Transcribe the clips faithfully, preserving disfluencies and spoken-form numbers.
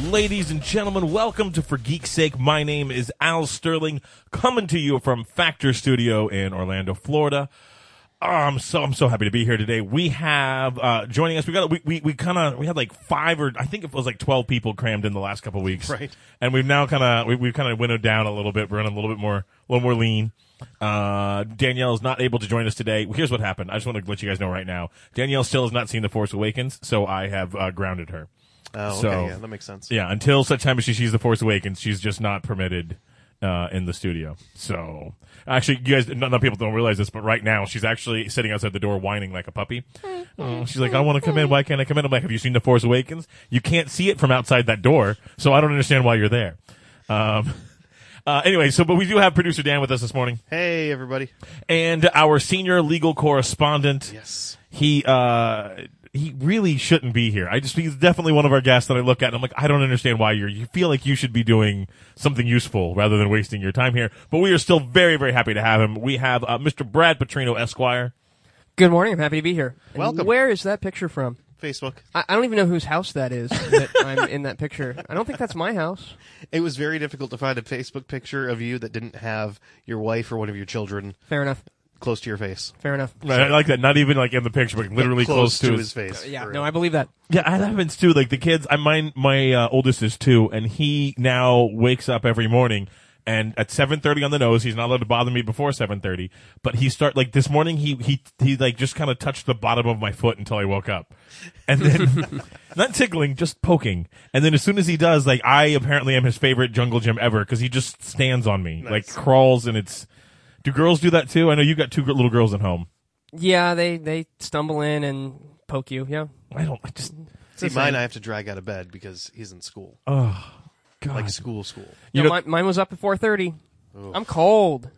Ladies and gentlemen, welcome to For Geek's Sake. My name is Al Sterling, coming to you from Factor Studio in Orlando, Florida. Oh, I'm so I'm so happy to be here today. We have uh joining us. We got we we, we kind of we had like five or I think it was like twelve people crammed in the last couple of weeks, right? And we've now kind of we, we've kind of winnowed down a little bit. We're running a little bit more, a little more lean. Uh, Danielle is not able to join us today. Here's what happened. I just want to let you guys know right now. Danielle still has not seen The Force Awakens, so I have uh, grounded her. Oh, okay, so, yeah, that makes sense. Yeah, until such time as she sees The Force Awakens, she's just not permitted uh, in the studio. So, actually, you guys, none of people don't realize this, but right now she's actually sitting outside the door whining like a puppy. Oh, she's like, I want to come in. Why can't I come in? I'm like, have you seen The Force Awakens? You can't see it from outside that door, so I don't understand why you're there. Um, uh, anyway, so, but we do have producer Dan with us this morning. Hey, everybody. And our senior legal correspondent. Yes. He, uh, he really shouldn't be here. I just, he's definitely one of our guests that I look at and I'm like, I don't understand why you're, you feel like you should be doing something useful rather than wasting your time here. But we are still very, very happy to have him. We have, uh, Mister Brad Petrino, Esquire. Good morning. I'm happy to be here. And welcome. Where is that picture from? Facebook. I, I don't even know whose house that is that I'm in that picture. I don't think that's my house. It was very difficult to find a Facebook picture of you that didn't have your wife or one of your children Fair enough. close to your face. Fair enough. I like that. Not even like in the picture, but literally Like, close, close, to his, his face. Yeah, for no, real. I believe that. Yeah, that happens too. Like the kids, I mine, my uh, oldest is two, and he now wakes up every morning, and at seven thirty on the nose, he's not allowed to bother me before seven thirty. But he start like this morning, he he he like just kind of touched the bottom of my foot until I woke up, and then not tickling, just poking. And then as soon as he does, like I apparently am his favorite jungle gym ever because he just stands on me, Nice. like crawls, and it's. Do girls do that too? I know you got two little girls at home. Yeah, they, they stumble in and poke you. Yeah. I don't. I just. See, the mine same. I have to drag out of bed because he's in school. Oh, God. Like school, school. You No, know- mine, mine was up at four thirty. Oof. I'm cold.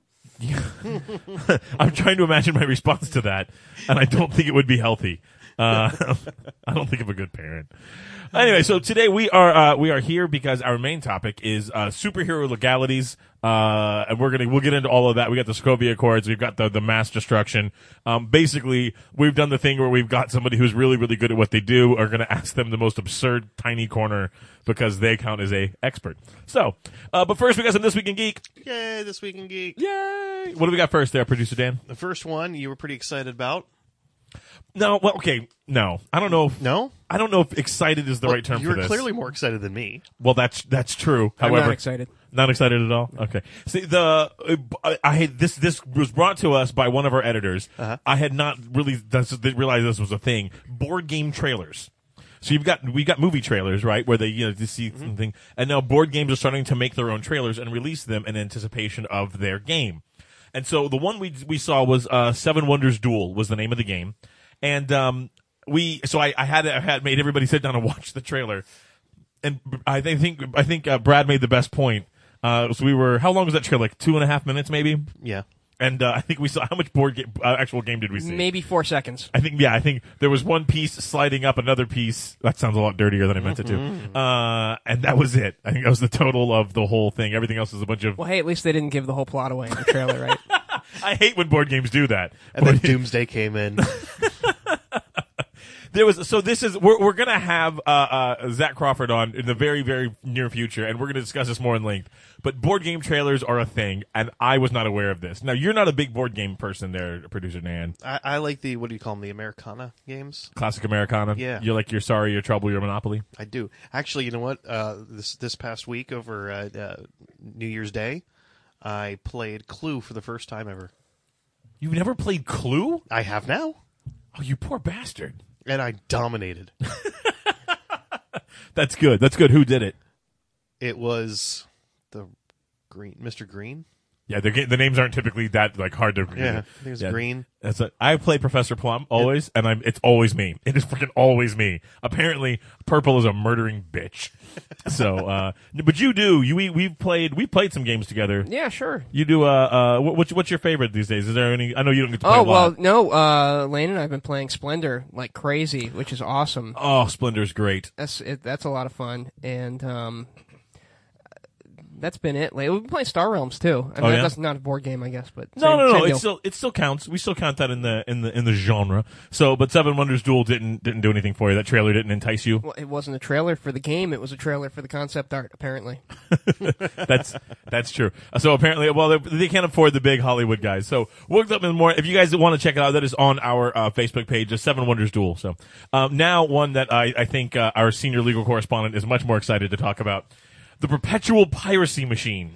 I'm trying to imagine my response to that, and I don't think it would be healthy. Uh, I don't think I'm a good parent. Anyway, so today we are uh, we are here because our main topic is uh, superhero legalities, uh, and we're gonna we'll get into all of that. We got the Sokovia Accords, we've got the the mass destruction. Um, basically, we've done the thing where we've got somebody who's really really good at what they do. Are gonna ask them the most absurd tiny corner because they count as a expert. So, uh, but first we got some This Week in Geek. Yay, This Week in Geek. Yay! What do we got first, there, producer Dan? The first one you were pretty excited about. No, well, okay, no, I don't know. If, No? I don't know if excited is the Well, right term you for were this. clearly more excited than me. Well, that's that's true. I'm However, not excited. Not excited at all. Okay. See, the uh, I had this this was brought to us by one of our editors. Uh-huh. I had not really that's, didn't realize this was a thing. Board game trailers. So you've got we got movie trailers, right, where they you know to see Mm-hmm. something, and now board games are starting to make their own trailers and release them in anticipation of their game. And so the one we we saw was uh, Seven Wonders Duel was the name of the game, and um, we so I, I had I had made everybody sit down and watch the trailer, and I think I think uh, Brad made the best point. Uh, so we were how long was that trailer? Like two and a half minutes, maybe. Yeah. And uh, I think we saw how much board game, uh, actual game did we see? Maybe four seconds. I think yeah, I think there was one piece sliding up another piece. That sounds a lot dirtier than I meant it to. Uh, and that was it. I think that was the total of the whole thing. Everything else is a bunch of. Well, hey, at least they didn't give the whole plot away in the trailer, right? I hate when board games do that. And then Board- Doomsday came in. There was so this is we're we're gonna have uh, uh, Zach Crawford on in the very very near future, and we're gonna discuss this more in length. But board game trailers are a thing, and I was not aware of this. Now you're not a big board game person, there, producer Dan. I, I like the, what do you call them, the Americana games? Classic Americana. Yeah. You're like you're sorry, you're trouble, you're Monopoly. I do. Actually, you know what? Uh, this this past week over uh, uh, New Year's Day, I played Clue for the first time ever. You've never played Clue? I have now, Oh, you poor bastard. and I dominated. That's good. That's good. Who did it? It was the Green, Mister Green. Yeah, the the names aren't typically that like hard to. Yeah, I think it was Yeah. Green. That's a, I play Professor Plum always, and I'm it's always me. It is freaking always me. Apparently, Purple is a murdering bitch. So, uh, but you do you we we've played we played some games together. Yeah, sure. You do. Uh, uh, what, what's what's your favorite these days? Is there any? I know you don't get to play Oh, a lot. well, no, uh, Lane and I have been playing Splendor like crazy, which is awesome. Oh, Splendor's great. That's it, that's a lot of fun, and um, that's been it. Like, we've been playing Star Realms too. I mean, Oh, yeah? that's not a board game, I guess, but No, same, no, no. same It deal. still it still counts. We still count that in the in the in the genre. So, but Seven Wonders Duel didn't didn't do anything for you. That trailer didn't entice you. Well, it wasn't a trailer for the game. It was a trailer for the concept art, apparently. That's that's true. So apparently, well, they, they can't afford the big Hollywood guys. So we'll look up in more. If you guys want to check it out, that is on our uh, Facebook page, the Seven Wonders Duel. So um, now one that I I think uh, our senior legal correspondent is much more excited to talk about: the Perpetual Piracy Machine.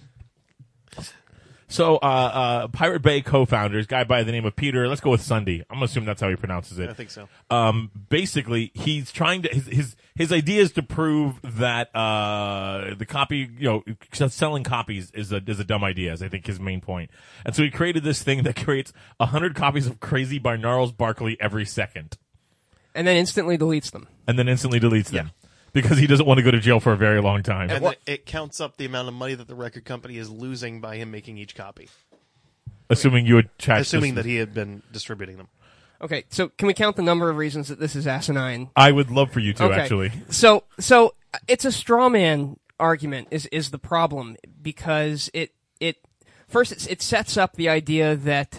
So, uh, uh, Pirate Bay co-founders, guy by the name of Peter, let's go with Sunday. I'm gonna assume that's how he pronounces it. I think so. Um, basically, he's trying to, his, his, his idea is to prove that, uh, the copy, you know, selling copies is a, is a dumb idea, is I think his main point. And so he created this thing that creates a hundred copies of Crazy by Gnarls Barkley every second. And then instantly deletes them. And then instantly deletes them. Because he doesn't want to go to jail for a very long time. And it, it counts up the amount of money that the record company is losing by him making each copy. Assuming you would check. Assuming this- that he had been distributing them. Okay, so can we count the number of reasons that this is asinine? I would love for you to, Okay. actually. So, so it's a straw man argument is is the problem because it it first it, it sets up the idea that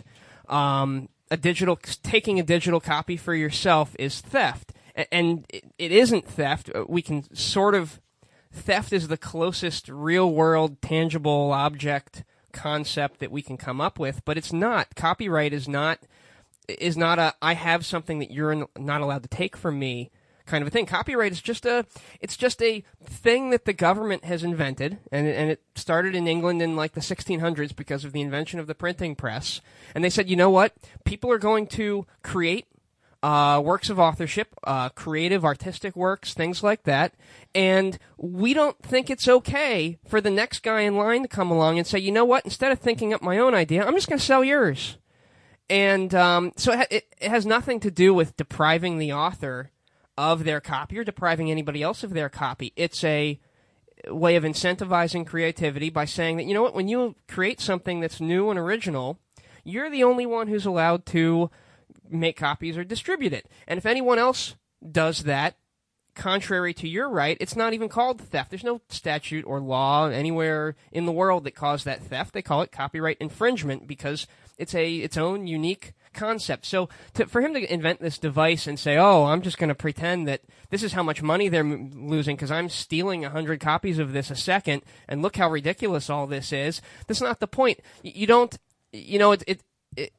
um, a digital taking a digital copy for yourself is theft, A- and it, it isn't theft. We can sort of theft is the closest real world tangible object concept that we can come up with, but it's not. Copyright is not is not a I have something that you're not allowed to take from me kind of a thing. Copyright is just a it's just a thing that the government has invented, and and it started in England in like the sixteen hundreds because of the invention of the printing press. And they said, you know what? People are going to create uh, works of authorship, uh, creative, artistic works, things like that, and we don't think it's okay for the next guy in line to come along and say, you know what? Instead of thinking up my own idea, I'm just going to sell yours. And um, so it, ha- it, it has nothing to do with depriving the author of their copy or depriving anybody else of their copy. It's a way of incentivizing creativity by saying that, you know what, when you create something that's new and original, you're the only one who's allowed to make copies or distribute it. And if anyone else does that, contrary to your right, it's not even called theft. There's no statute or law anywhere in the world that calls that theft. They call it copyright infringement because it's a its own unique concept. So to, for him to invent this device and say, oh, I'm just going to pretend that this is how much money they're m- losing because I'm stealing one hundred copies of this a second, and look how ridiculous all this is, that's not the point. Y- you don't, you know, it, it, it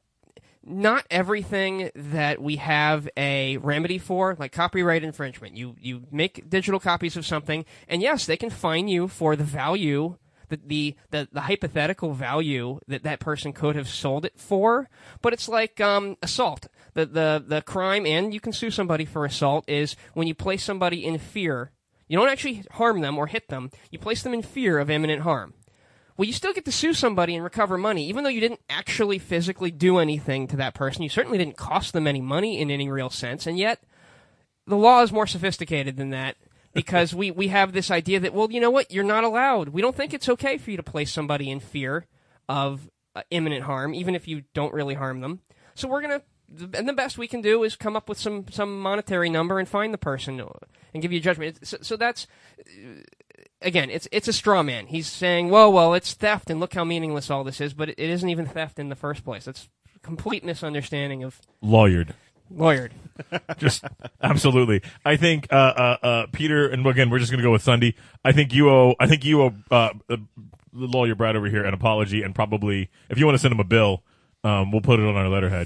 not everything that we have a remedy for, like copyright infringement. You you make digital copies of something, and yes, they can fine you for the value, the the the, the hypothetical value that that person could have sold it for. But it's like um, assault. The the the crime, and you can sue somebody for assault, is when you place somebody in fear. You don't actually harm them or hit them. You place them in fear of imminent harm. Well, you still get to sue somebody and recover money, even though you didn't actually physically do anything to that person. You certainly didn't cost them any money in any real sense, and yet the law is more sophisticated than that because we, we have this idea that, well, you know what, you're not allowed. We don't think it's okay for you to place somebody in fear of uh, imminent harm, even if you don't really harm them. So we're going to, and the best we can do is come up with some, some monetary number and fine the person and give you a judgment. So, so that's... Uh, Again, it's it's a straw man. He's saying, well, well, it's theft, and look how meaningless all this is, but it, it isn't even theft in the first place. It's a complete misunderstanding of... Lawyered. Lawyered. Just absolutely. I think uh, uh, uh, Peter, and again, we're just going to go with Sunday. I think you owe. I think you owe uh, uh, the lawyer Brad over here an apology, and probably if you want to send him a bill, um, we'll put it on our letterhead.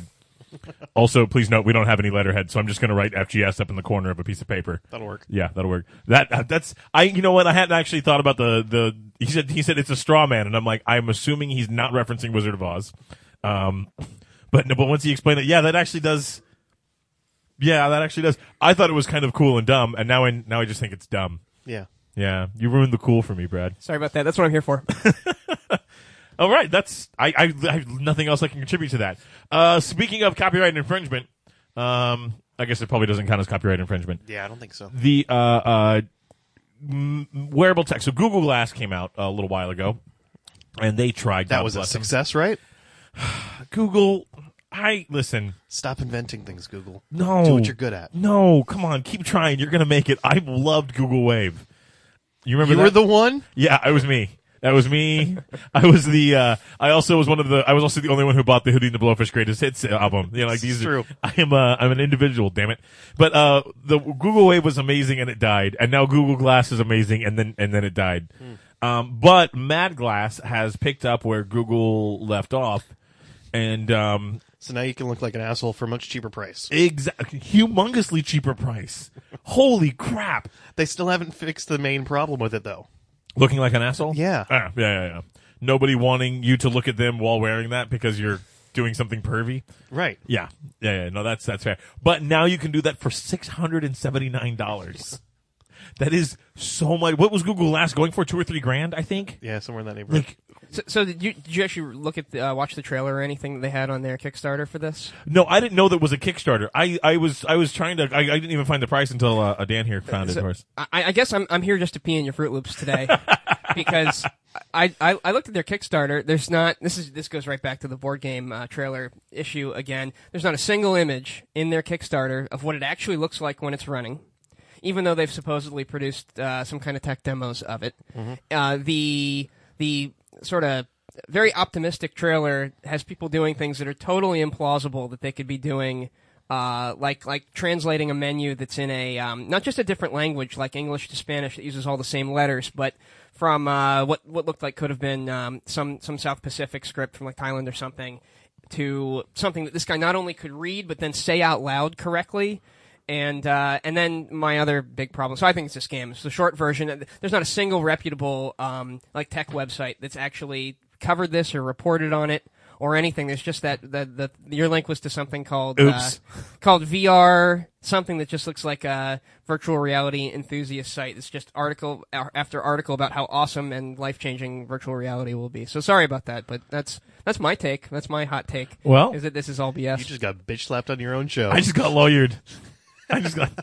Also, please note we don't have any letterhead, so I'm just going to write F G S up in the corner of a piece of paper. That'll work. Yeah, that'll work. That uh, that's I. You know what? I hadn't actually thought about the the. He said he said it's a straw man, and I'm like, I'm assuming he's not referencing Wizard of Oz. Um, but but once he explained it, yeah, that actually does. Yeah, that actually does. I thought it was kind of cool and dumb, and now I now I just think it's dumb. Yeah. Yeah, you ruined the cool for me, Brad. Sorry about that. That's what I'm here for. All right, that's I, I, I have nothing else I can contribute to that. Uh, speaking of copyright infringement, um, I guess it probably doesn't count as copyright infringement. Yeah, I don't think so. The uh, uh, m- wearable tech. So Google Glass came out a little while ago, and they tried. That God was a bless them. success, right? Google, I listen. Stop inventing things, Google. No, Do what you're good at. No, come on, keep trying. You're gonna make it. I loved Google Wave. You remember You that? were the one? Yeah, it was me. That was me. I was the, uh, I also was one of the, I was also the only one who bought the Hootie and the Blowfish Greatest Hits album. You know, like these True. are, I am, uh, I'm an individual, damn it. But, uh, the Google Wave was amazing and it died. And now Google Glass is amazing and then, and then it died. Hmm. Um, but Mad Glass has picked up where Google left off. And, um, So now you can look like an asshole for a much cheaper price. exactly, humongously cheaper price. Holy crap. They still haven't fixed the main problem with it, though. Looking like an asshole? Yeah. Ah, yeah, yeah, yeah. Nobody wanting you to look at them while wearing that because you're doing something pervy. Right. Yeah, yeah, yeah. No, that's that's fair. But now you can do that for six hundred and seventy nine dollars. That is so much. What was Google Glass going for? Two or three grand, I think. Yeah, somewhere in that neighborhood. Like, So, so did you did you actually look at the, uh, watch the trailer or anything that they had on their Kickstarter for this? no, I didn't know that was a Kickstarter. I, I was I was trying to. I, I didn't even find the price until uh, Dan here found it. So, Of course. I, I guess I'm I'm here just to pee in your Fruit Loops today because I, I I looked at their Kickstarter. There's not this is this goes right back to the board game uh, trailer issue again. There's not a single image in their Kickstarter of what it actually looks like when it's running, even though they've supposedly produced uh, some kind of tech demos of it. Mm-hmm. Uh, the the sort of very optimistic trailer has people doing things that are totally implausible that they could be doing, uh, like like translating a menu that's in a um, not just a different language like English to Spanish that uses all the same letters, but from uh, what what looked like could have been um, some some South Pacific script from like Thailand or something to something that this guy not only could read but then say out loud correctly. And uh, and then my other big problem. So I think it's a scam. It's the short version. There's not a single reputable um, like tech website that's actually covered this or reported on it or anything. There's just that the, the your link was to something called uh, called V R, something that just looks like a virtual reality enthusiast site. It's just article after article about how awesome and life changing virtual reality will be. So sorry about that, but that's that's my take. That's my hot take. Well, is that this is all B S. You just got bitch slapped on your own show. I just got lawyered. I just got.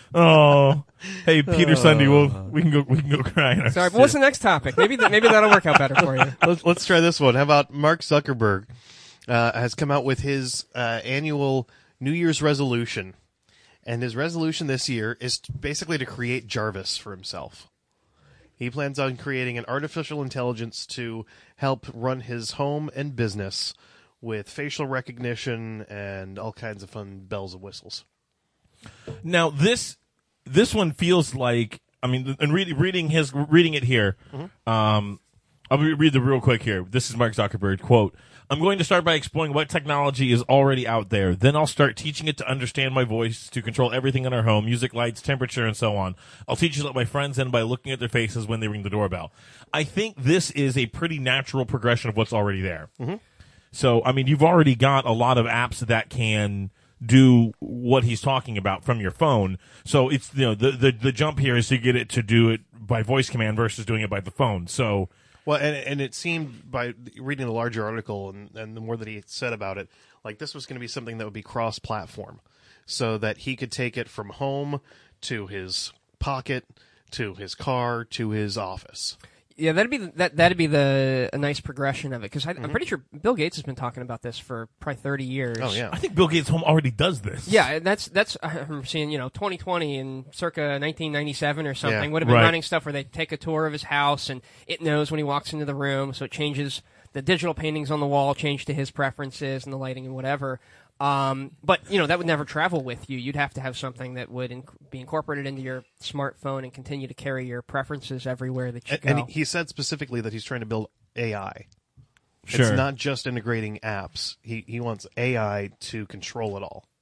Oh, hey Peter Sunday, we'll, we can go. We can go cry. in our Sorry, but sit. what's the next topic? Maybe th- maybe that'll work out better for you. let's, let's try this one. How about Mark Zuckerberg uh, has come out with his uh, annual New Year's resolution, and his resolution this year is t- basically to create Jarvis for himself. He plans on creating an artificial intelligence to help run his home and business with facial recognition and all kinds of fun bells and whistles. Now this this one feels like, I mean, and read, reading his reading it here. Mm-hmm. Um, I'll read the real quick here. This is Mark Zuckerberg quote. I'm going to start by exploring what technology is already out there. Then I'll start teaching it to understand my voice, to control everything in our home, music, lights, temperature, and so on. I'll teach it to let my friends in by looking at their faces when they ring the doorbell. I think this is a pretty natural progression of what's already there. Mm-hmm. So, I mean, you've already got a lot of apps that can do what he's talking about from your phone. So it's, you know, the, the, the jump here is to get it to do it by voice command versus doing it by the phone. So, well, and and it seemed by reading the larger article and, and the more that he said about it, like this was going to be something that would be cross-platform, so that he could take it from home to his pocket, to his car, to his office. Yeah, that'd be the, that that'd be the a nice progression of it because Mm-hmm. I'm pretty sure Bill Gates has been talking about this for probably thirty years. Oh yeah, I think Bill Gates' home already does this. Yeah, that's that's I'm seeing you know twenty twenty and circa nineteen ninety-seven or something Yeah. would have been Right. running stuff where they take a tour of his house and it knows when he walks into the room, so it changes the digital paintings on the wall change to his preferences and the lighting and whatever. Um, but you know that would never travel with you. You'd have to have something that would inc- be incorporated into your smartphone and continue to carry your preferences everywhere that you and, go. and he said specifically that he's trying to build A I. Sure. It's not just integrating apps. He he wants A I to control it all.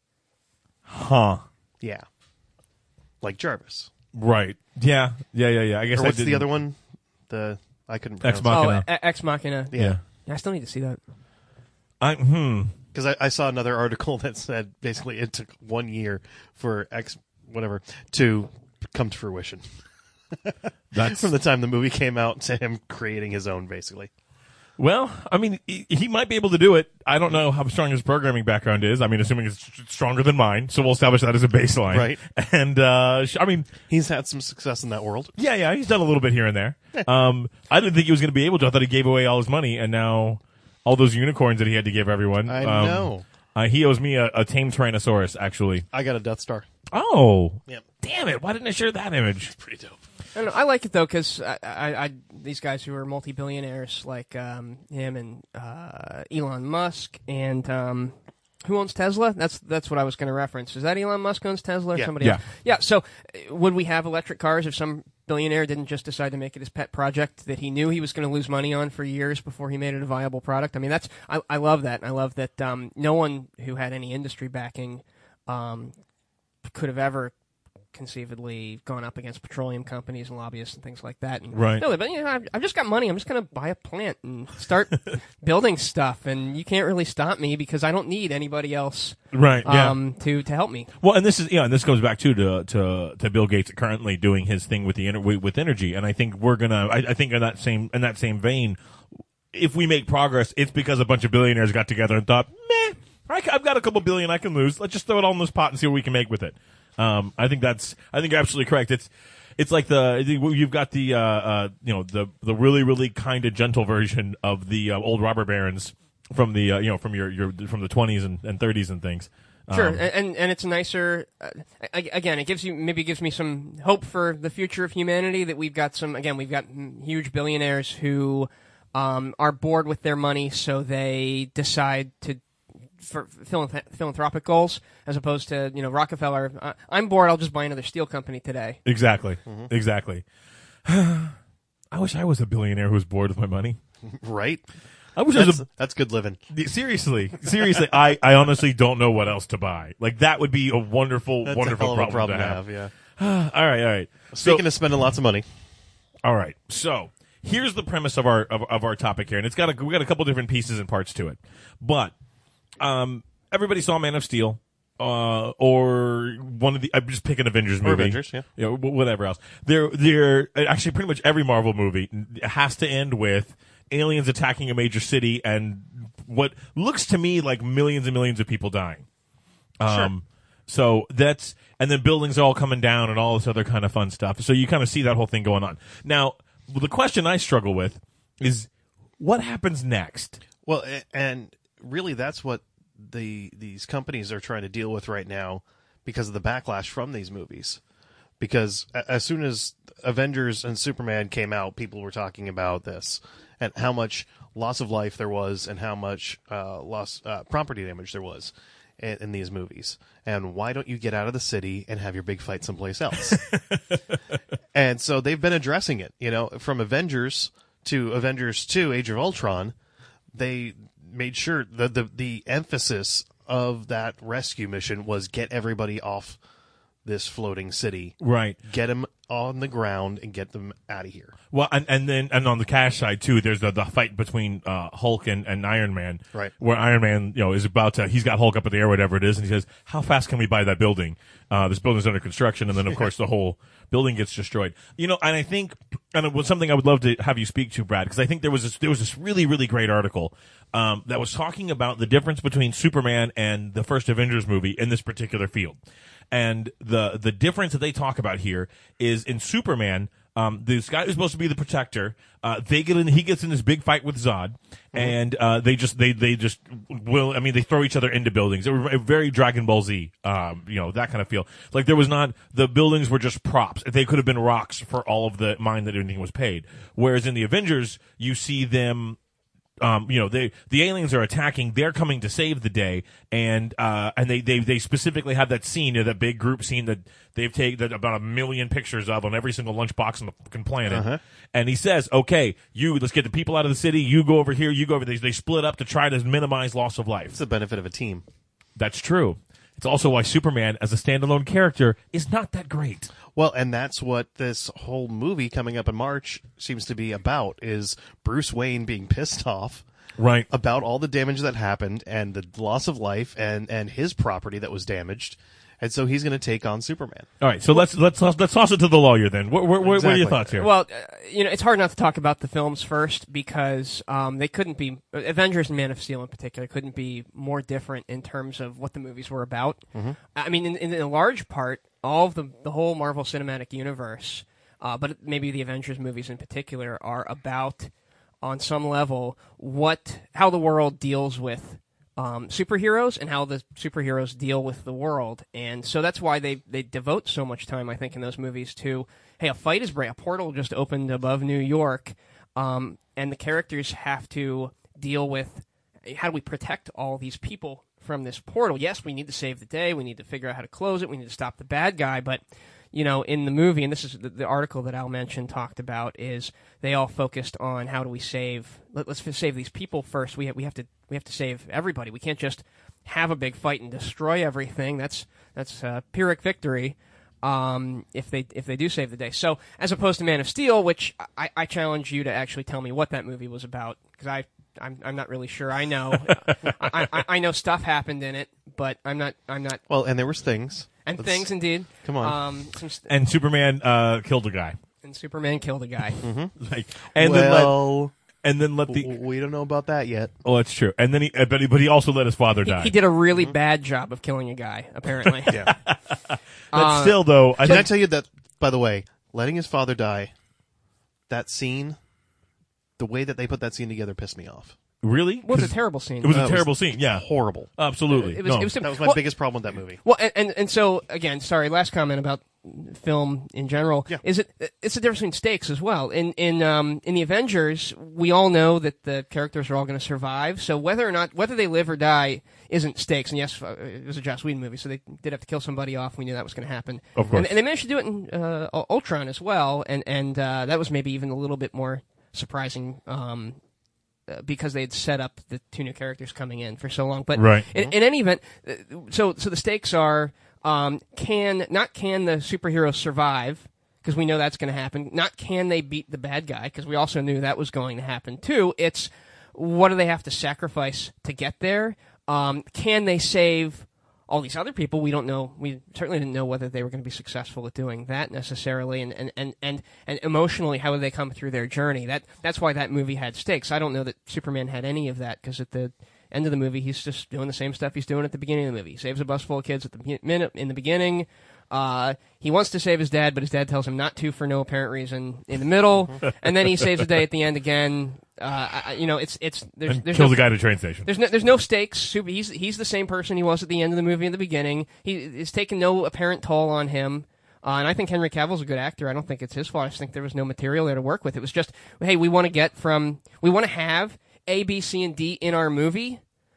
Huh. Yeah, like Jarvis. Right. Yeah. Yeah. Yeah. Yeah. I guess Or I what's the didn't- other one? The I couldn't Ex pronounce Machina. Oh, E- Ex Machina. it. Yeah. Yeah, Yeah, I still need to see that. I, hmm. because I, I saw another article that said basically it took one year for X whatever to come to fruition. That's From the time the movie came out to him creating his own, basically. Well, I mean, he, he might be able to do it. I don't know how strong his programming background is. I mean, assuming it's stronger than mine, so we'll establish that as a baseline. Right. And, uh, sh- I mean, He's had some success in that world. yeah, yeah, he's done a little bit here and there. um, I didn't think he was going to be able to. I thought he gave away all his money, and now all those unicorns that he had to give everyone. I um, know. Uh, he owes me a, a tame Tyrannosaurus, actually. I got a Death Star. Oh. Yep. Damn it. Why didn't I share that image? Pretty dope. I, don't know, I like it though because I, I, I these guys who are multi-billionaires like um, him and uh, Elon Musk and um, who owns Tesla? That's that's what I was going to reference. Is that Elon Musk owns Tesla or Yeah. somebody Yeah. else? Yeah. So uh, would we have electric cars if some billionaire didn't just decide to make it his pet project that he knew he was going to lose money on for years before he made it a viable product? I mean, that's I, I love that. I love that um, no one who had any industry backing um, could have ever conceivably gone up against petroleum companies and lobbyists and things like that. And, Right. No, but you know, I've, I've just got money. I'm just going to buy a plant and start building stuff, and you can't really stop me because I don't need anybody else Right. Yeah. um, to to help me. Well, and this is yeah, and this goes back too to to to Bill Gates currently doing his thing with the ener- with energy, and I think we're gonna. I, I think in that same in that same vein, if we make progress, it's because a bunch of billionaires got together and thought, meh, I, I've got a couple billion I can lose. Let's just throw it all in this pot and see what we can make with it. Um, I think that's. I think you're absolutely correct. It's. It's like the you've got the uh, uh, you know the the really really kind of gentle version of the uh, old robber barons from the uh, you know from your, your from the twenties and, and thirties and things. Sure, Um, and and it's nicer. Uh, I- again, it gives you maybe gives me some hope for the future of humanity that we've got some. Again, we've got mm, huge billionaires who um, are bored with their money, so they decide to for philanth- philanthropic goals as opposed to you know Rockefeller. Uh, I'm bored. I'll just buy another steel company today. Exactly. Mm-hmm. Exactly. I wish I was a billionaire who was bored with my money. Right? I wish I was That's, that's good living. a seriously, seriously. I, I honestly don't know what else to buy. Like that would be a wonderful, That's wonderful a hell of a problem, problem to have. yeah. all right, all right. Speaking so, of spending lots of money, all right. So here's the premise of our of, of our topic here, and it's got a, we got a couple different pieces and parts to it. But um, everybody saw Man of Steel. Uh, or one of the, I'm just picking Avengers movie. Avengers, yeah. You know, wh- whatever else. They're, they're, actually pretty much every Marvel movie has to end with aliens attacking a major city and what looks to me like millions and millions of people dying. Um, so that's, and then buildings are all coming down and all this other kind of fun stuff. So you kind of see that whole thing going on. Now, the question I struggle with is what happens next? well, a- and really that's what the these companies are trying to deal with right now because of the backlash from these movies. Because a- as soon as Avengers and Superman came out, people were talking about this and how much loss of life there was and how much uh, loss uh, property damage there was in, in these movies. And why don't you get out of the city and have your big fight someplace else? And so they've been addressing it. You know, from Avengers to Avengers two, Age of Ultron, they made sure that the the emphasis of that rescue mission was get everybody off this floating city, Right. get them on the ground, and get them out of here. Well, and, and then and on the cash side too, there's the, the fight between uh, Hulk and, and Iron Man, Right. Where Iron Man, you know, is about to, he's got Hulk up in the air, whatever it is, and he says, "How fast can we buy that building? Uh, this building's under construction," and then of course the whole building gets destroyed. You know, and I think, and it was something I would love to have you speak to, Brad, because I think there was this, there was this really really great article um, that was talking about the difference between Superman and the first Avengers movie in this particular field. And the the difference that they talk about here is in Superman, um, this guy who's supposed to be the protector, uh, they get in, he gets in this big fight with Zod, and uh, they just they they just will. I mean, they throw each other into buildings. It was very Dragon Ball Z, um, you know, that kind of feel. Like there was not the buildings were just props. They could have been rocks for all of the mind that anything was paid. Whereas in the Avengers, you see them. Um, you know, they, the aliens are attacking. They're coming to save the day, and uh, and they, they they specifically have that scene, you know, that big group scene that they've taken about a million pictures of on every single lunchbox on the fucking planet. Uh-huh. And he says, "Okay, you let's get the people out of the city. You go over here. You go over." They they split up to try to minimize loss of life. It's the benefit of a team. That's true. It's also why Superman, as a standalone character, is not that great. Well, and that's what this whole movie coming up in March seems to be about, is Bruce Wayne being pissed off Right. about all the damage that happened and the loss of life and, and his property that was damaged. And so he's going to take on Superman. All right. So let's let's let's toss it to the lawyer then. What, what, what are Exactly. your thoughts here? Well, uh, you know, it's hard not to talk about the films first because um, they couldn't be Avengers and Man of Steel in particular couldn't be more different in terms of what the movies were about. Mm-hmm. I mean, in, in a large part, all of the the whole Marvel Cinematic Universe, uh, but maybe the Avengers movies in particular, are about on some level what how the world deals with um, superheroes and how the superheroes deal with the world. And so that's why they, they devote so much time, I think, in those movies to, hey, a fight is break. A portal just opened above New York, um, and the characters have to deal with how do we protect all these people from this portal. Yes, we need to save the day. We need to figure out how to close it. We need to stop the bad guy. But, you know, in the movie, and this is the, the article that Al mentioned talked about, is they all focused on how do we save, let, let's save these people first. We have, we have to we have to save everybody. We can't just have a big fight and destroy everything. That's that's uh, Pyrrhic victory. Um, if they if they do save the day. So as opposed to Man of Steel, which I, I challenge you to actually tell me what that movie was about, because I I'm I'm not really sure. I know I, I I know stuff happened in it, but I'm not I'm not Well, and there was things. and Let's- things indeed. Come on. Um, some st- And Superman uh, killed a guy. and Superman killed a guy. Like, and then let well, and then let the. w- we don't know about that yet. Oh, that's true. And then he, uh, but he, but he also let his father He, die. he did a really bad job of killing a guy, apparently. Yeah. But uh, still, though, I Can I think tell you that, by the way, letting his father die, that scene, the way that they put that scene together pissed me off. really It was a 'Cause terrible scene. It was Uh, a it was terrible scene. Yeah, Horrible. absolutely. It was- No. it was- That was my Well- biggest problem with that movie. Well, and, and and so again, sorry. Last comment about film in general Yeah. is it it's the difference between stakes as well. In in um in the Avengers, we all know that the characters are all going to survive. So whether or not whether they live or die isn't stakes. And yes, uh, it was a Joss Whedon movie, so they did have to kill somebody off. We knew that was going to happen. Of course. And, and they managed to do it in uh, Ultron as well. And and uh, that was maybe even a little bit more surprising. Um, uh, because they had set up the two new characters coming in for so long. But Right. in, in any event, uh, so so the stakes are um, can not can the superheroes survive, because we know that's going to happen. Not can they beat the bad guy, because we also knew that was going to happen too. It's what do they have to sacrifice to get there? Um, can they save all these other people? We don't know. We certainly didn't know whether they were going to be successful at doing that necessarily, and, and, and, and, and emotionally, how would they come through their journey? That that's why that movie had stakes. I don't know that Superman had any of that, because at the end of the movie, he's just doing the same stuff he's doing at the beginning of the movie. He saves a bus full of kids at the minute in the beginning. Uh, he wants to save his dad, but his dad tells him not to for no apparent reason in the middle, and then he saves the day at the end again. Uh, I, you know, it's it's there's and there's kills no, the guy at a train station. there's no there's no stakes. Super- He's he's the same person he was at the end of the movie in the beginning. He it's taken no apparent toll on him. Uh, and I think Henry Cavill's a good actor. I don't think it's his fault. I just think there was no material there to work with. It was just, hey, we want to get from we want to have A, B, C, and D in our movie.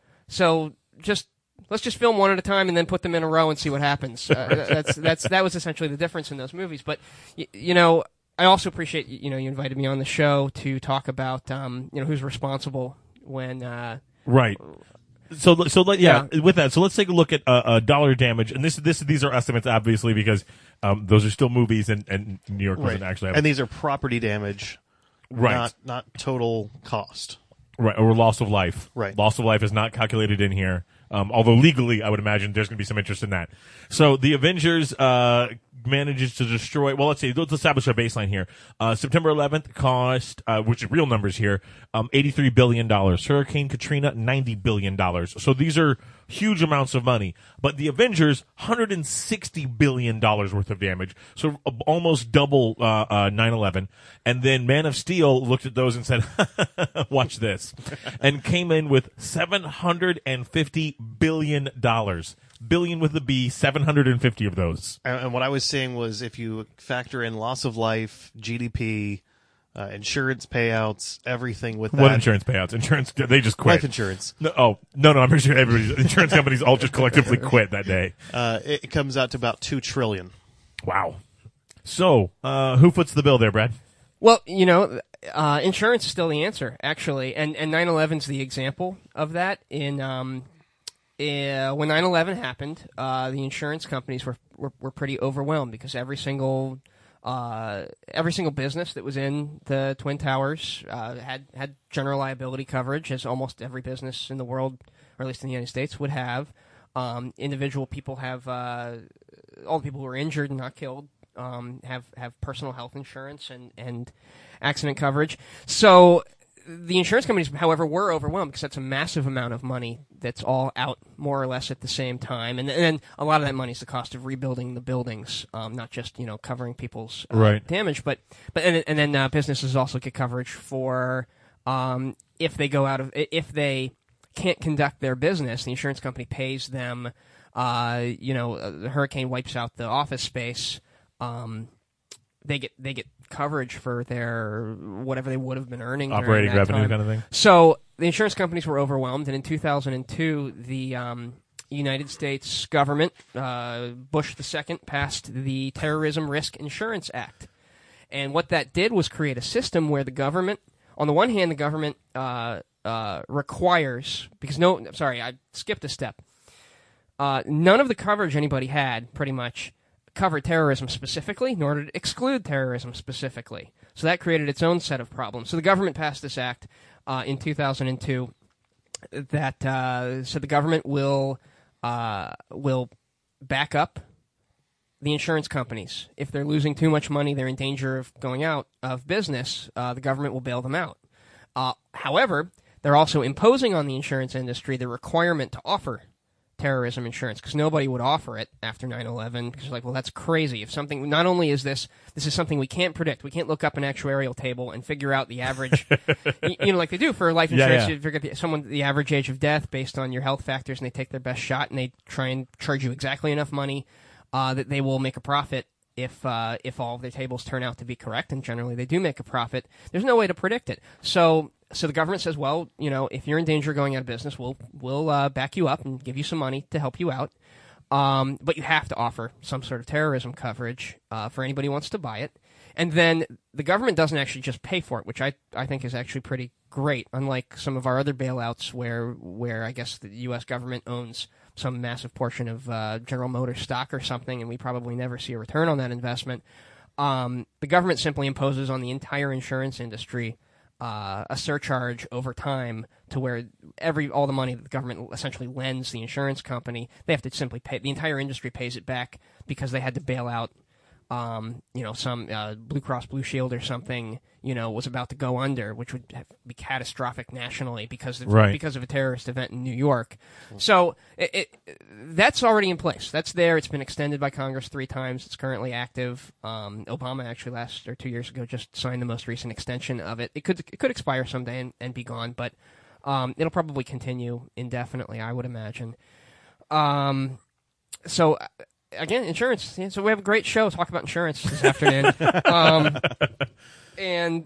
So just let's just film one at a time and then put them in a row and see what happens. Uh, that's that's that was essentially the difference in those movies. But y- you know, I also appreciate you know you invited me on the show to talk about um, you know who's responsible when uh, Right. So, so let, yeah, Yeah. with that, so let's take a look at uh, uh, dollar damage, and this, this, these are estimates, obviously, because um, those are still movies, and, and New York doesn't actually have And these are property damage, right, not not total cost. right, or loss of life. Right. Loss of life is not calculated in here. Um, although legally, I would imagine there's going to be some interest in that. So the Avengers uh, manages to destroy. Well, let's see. Let's establish a baseline here. Uh, September eleventh cost, uh, which is real numbers here, um, eighty-three billion dollars. Hurricane Katrina, ninety billion dollars. So these are huge amounts of money. But the Avengers, one hundred sixty billion dollars worth of damage. So uh, almost double uh, uh, nine eleven. And then Man of Steel looked at those and said, watch this. And came in with seven hundred fifty billion dollars. Billion with a B, seven hundred fifty of those. And, and what I was saying was, if you factor in loss of life, G D P, uh, insurance payouts, everything with that, What insurance payouts? Insurance, they just quit. life insurance, No, oh, no, no, I'm pretty sure everybody's, insurance companies all just collectively quit that day. uh, it comes out to about two trillion. Wow. So, uh, who foots the bill there, Brad? well, you know, uh, insurance is still the answer actually, and and nine eleven's the example of that. In um, uh, when nine eleven happened, uh, the insurance companies were, were were pretty overwhelmed because every single uh, every single business that was in the Twin Towers uh, had had general liability coverage, as almost every business in the world, or at least in the United States, would have. Um, individual people have uh, all the people who were injured and not killed um, have have personal health insurance and and accident coverage. So the insurance companies, however, were overwhelmed because that's a massive amount of money that's all out more or less at the same time, and, and then a lot of that money is the cost of rebuilding the buildings, um, not just you know covering people's uh, Right. damage, but but and, and then uh, businesses also get coverage for um, if they go out of if they can't conduct their business. The insurance company pays them. Uh, you know, the hurricane wipes out the office space. Um, they get they get coverage for their whatever they would have been earning during Operating that revenue time. kind of thing. So the insurance companies were overwhelmed, and in two thousand two, the um, United States government, uh, Bush the Second, passed the Terrorism Risk Insurance Act. And what that did was create a system where the government, on the one hand, the government uh, uh, requires, because no, sorry, I skipped a step. Uh, none of the coverage anybody had, pretty much, covered terrorism specifically, nor did it exclude terrorism specifically. So that created its own set of problems. So the government passed this act uh, in two thousand two that uh, so the government will uh, will back up the insurance companies. If they're losing too much money, they're in danger of going out of business, uh, the government will bail them out. Uh, however, they're also imposing on the insurance industry the requirement to offer terrorism insurance, because nobody would offer it after nine eleven, because like, well, that's crazy. If something, not only is this, this is something we can't predict, we can't look up an actuarial table and figure out the average, you, you know, like they do for life Yeah, insurance, yeah. you figure the, someone, the average age of death based on your health factors, and they take their best shot, and they try and charge you exactly enough money uh, that they will make a profit if uh, if all of their tables turn out to be correct, and generally they do make a profit. There's no way to predict it. So so the government says, well, you know, if you're in danger of going out of business, we'll we'll uh, back you up and give you some money to help you out. Um, but you have to offer some sort of terrorism coverage uh, for anybody who wants to buy it. And then the government doesn't actually just pay for it, which I, I think is actually pretty great, unlike some of our other bailouts where where I guess the U S government owns some massive portion of uh, General Motors stock or something, and we probably never see a return on that investment. Um, the government simply imposes on the entire insurance industry uh, a surcharge over time to where every all the money that the government essentially lends the insurance company, they have to simply pay. The entire industry pays it back because they had to bail out, um, you know, some uh, Blue Cross Blue Shield or something, you know, was about to go under, which would have, be catastrophic nationally because of, Right. because of a terrorist event in New York. So it, it, that's already in place. That's there. It's been extended by Congress three times. It's currently active. Um, Obama actually last or two years ago just signed the most recent extension of it. It could it could expire someday and, and be gone, but um, it'll probably continue indefinitely, I would imagine. Um, so. Again, insurance. Yeah, so we have a great show talk about insurance this afternoon. um, and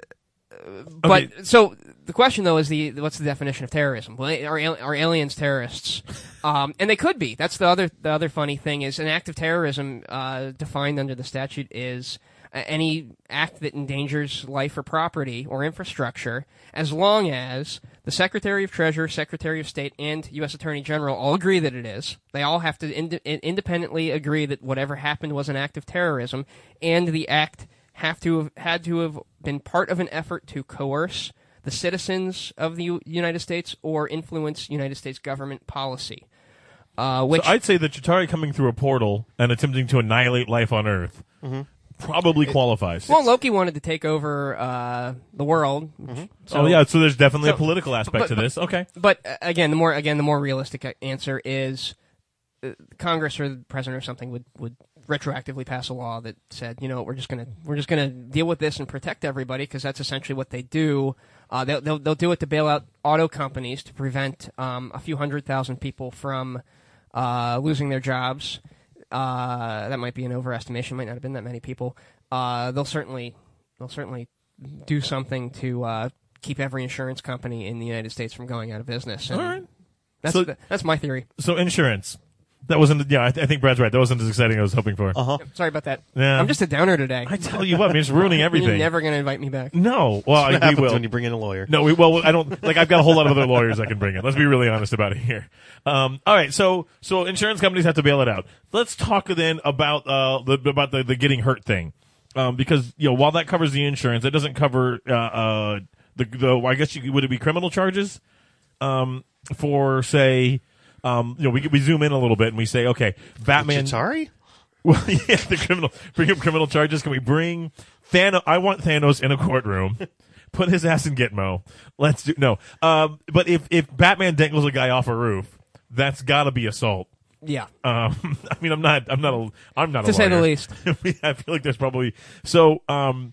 uh, but Okay. so the question though is the what's the definition of terrorism? Well, are are aliens terrorists? Um, and they could be. That's the other the other funny thing is an act of terrorism uh, defined under the statute is uh, any act that endangers life or property or infrastructure, as long as the Secretary of Treasury, Secretary of State, and U S Attorney General all agree that it is. They all have to ind- independently agree that whatever happened was an act of terrorism, and the act have to have had to have been part of an effort to coerce the citizens of the U- United States or influence United States government policy. Uh, which So I'd say that Chitauri coming through a portal and attempting to annihilate life on Earth probably qualifies. well, Loki wanted to take over uh, the world. So, oh yeah, so there's definitely so- a political aspect but- to this. Okay. But uh, again, the more again the more realistic uh, answer is uh, Congress or the president or something would, would retroactively pass a law that said, you know, we're just gonna we're just gonna deal with this and protect everybody because that's essentially what they do. Uh, they'll, they'll they'll do it to bail out auto companies to prevent um, a few hundred thousand people from uh, losing their jobs. Uh, that might be an overestimation. Might not have been that many people. Uh, they'll certainly they'll certainly do something to uh, keep every insurance company in the United States from going out of business. And All right. That's So- the, that's my theory. So insurance. That wasn't. Yeah, I, th- I think Brad's right. That wasn't as exciting as I was hoping for. Uh huh. Sorry about that. Yeah. I'm just a downer today. I tell you what, man, it's ruining You're everything. never going to invite me back. No. Well, I, What we happens will. when you bring in a lawyer? No, we, well, I don't, like, I've got a whole lot of other lawyers I can bring in. Let's be really honest about it here. Um, all right, so, so insurance companies have to bail it out. Let's talk then about, uh, the, about the, the getting hurt thing. Um, because, you know, while that covers the insurance, it doesn't cover, uh, uh, the, the, I guess you, would it be criminal charges? Um, for, say, um, you know, we, we zoom in a little bit and we say, okay, Batman. Chitauri? Well, yeah, the criminal, bring up criminal charges. Can we bring Thanos? I want Thanos in a courtroom. Put his ass in Gitmo. Let's do no. Um, but if if Batman dangles a guy off a roof, that's got to be assault. Yeah. Um, I mean, I'm not. I'm not a. I'm not To a say the lawyer. least. I feel like there's probably so. Um,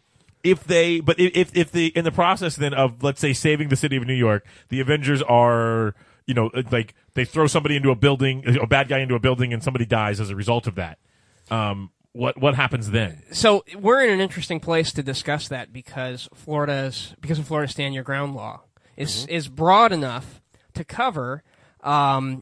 if they, but if if the in the process then of let's say saving the city of New York, the Avengers are, you know, like they throw somebody into a building, a bad guy into a building, and somebody dies as a result of that. Um, what what happens then? So we're in an interesting place to discuss that because Florida's because of Florida's stand your ground law is mm-hmm. is broad enough to cover um,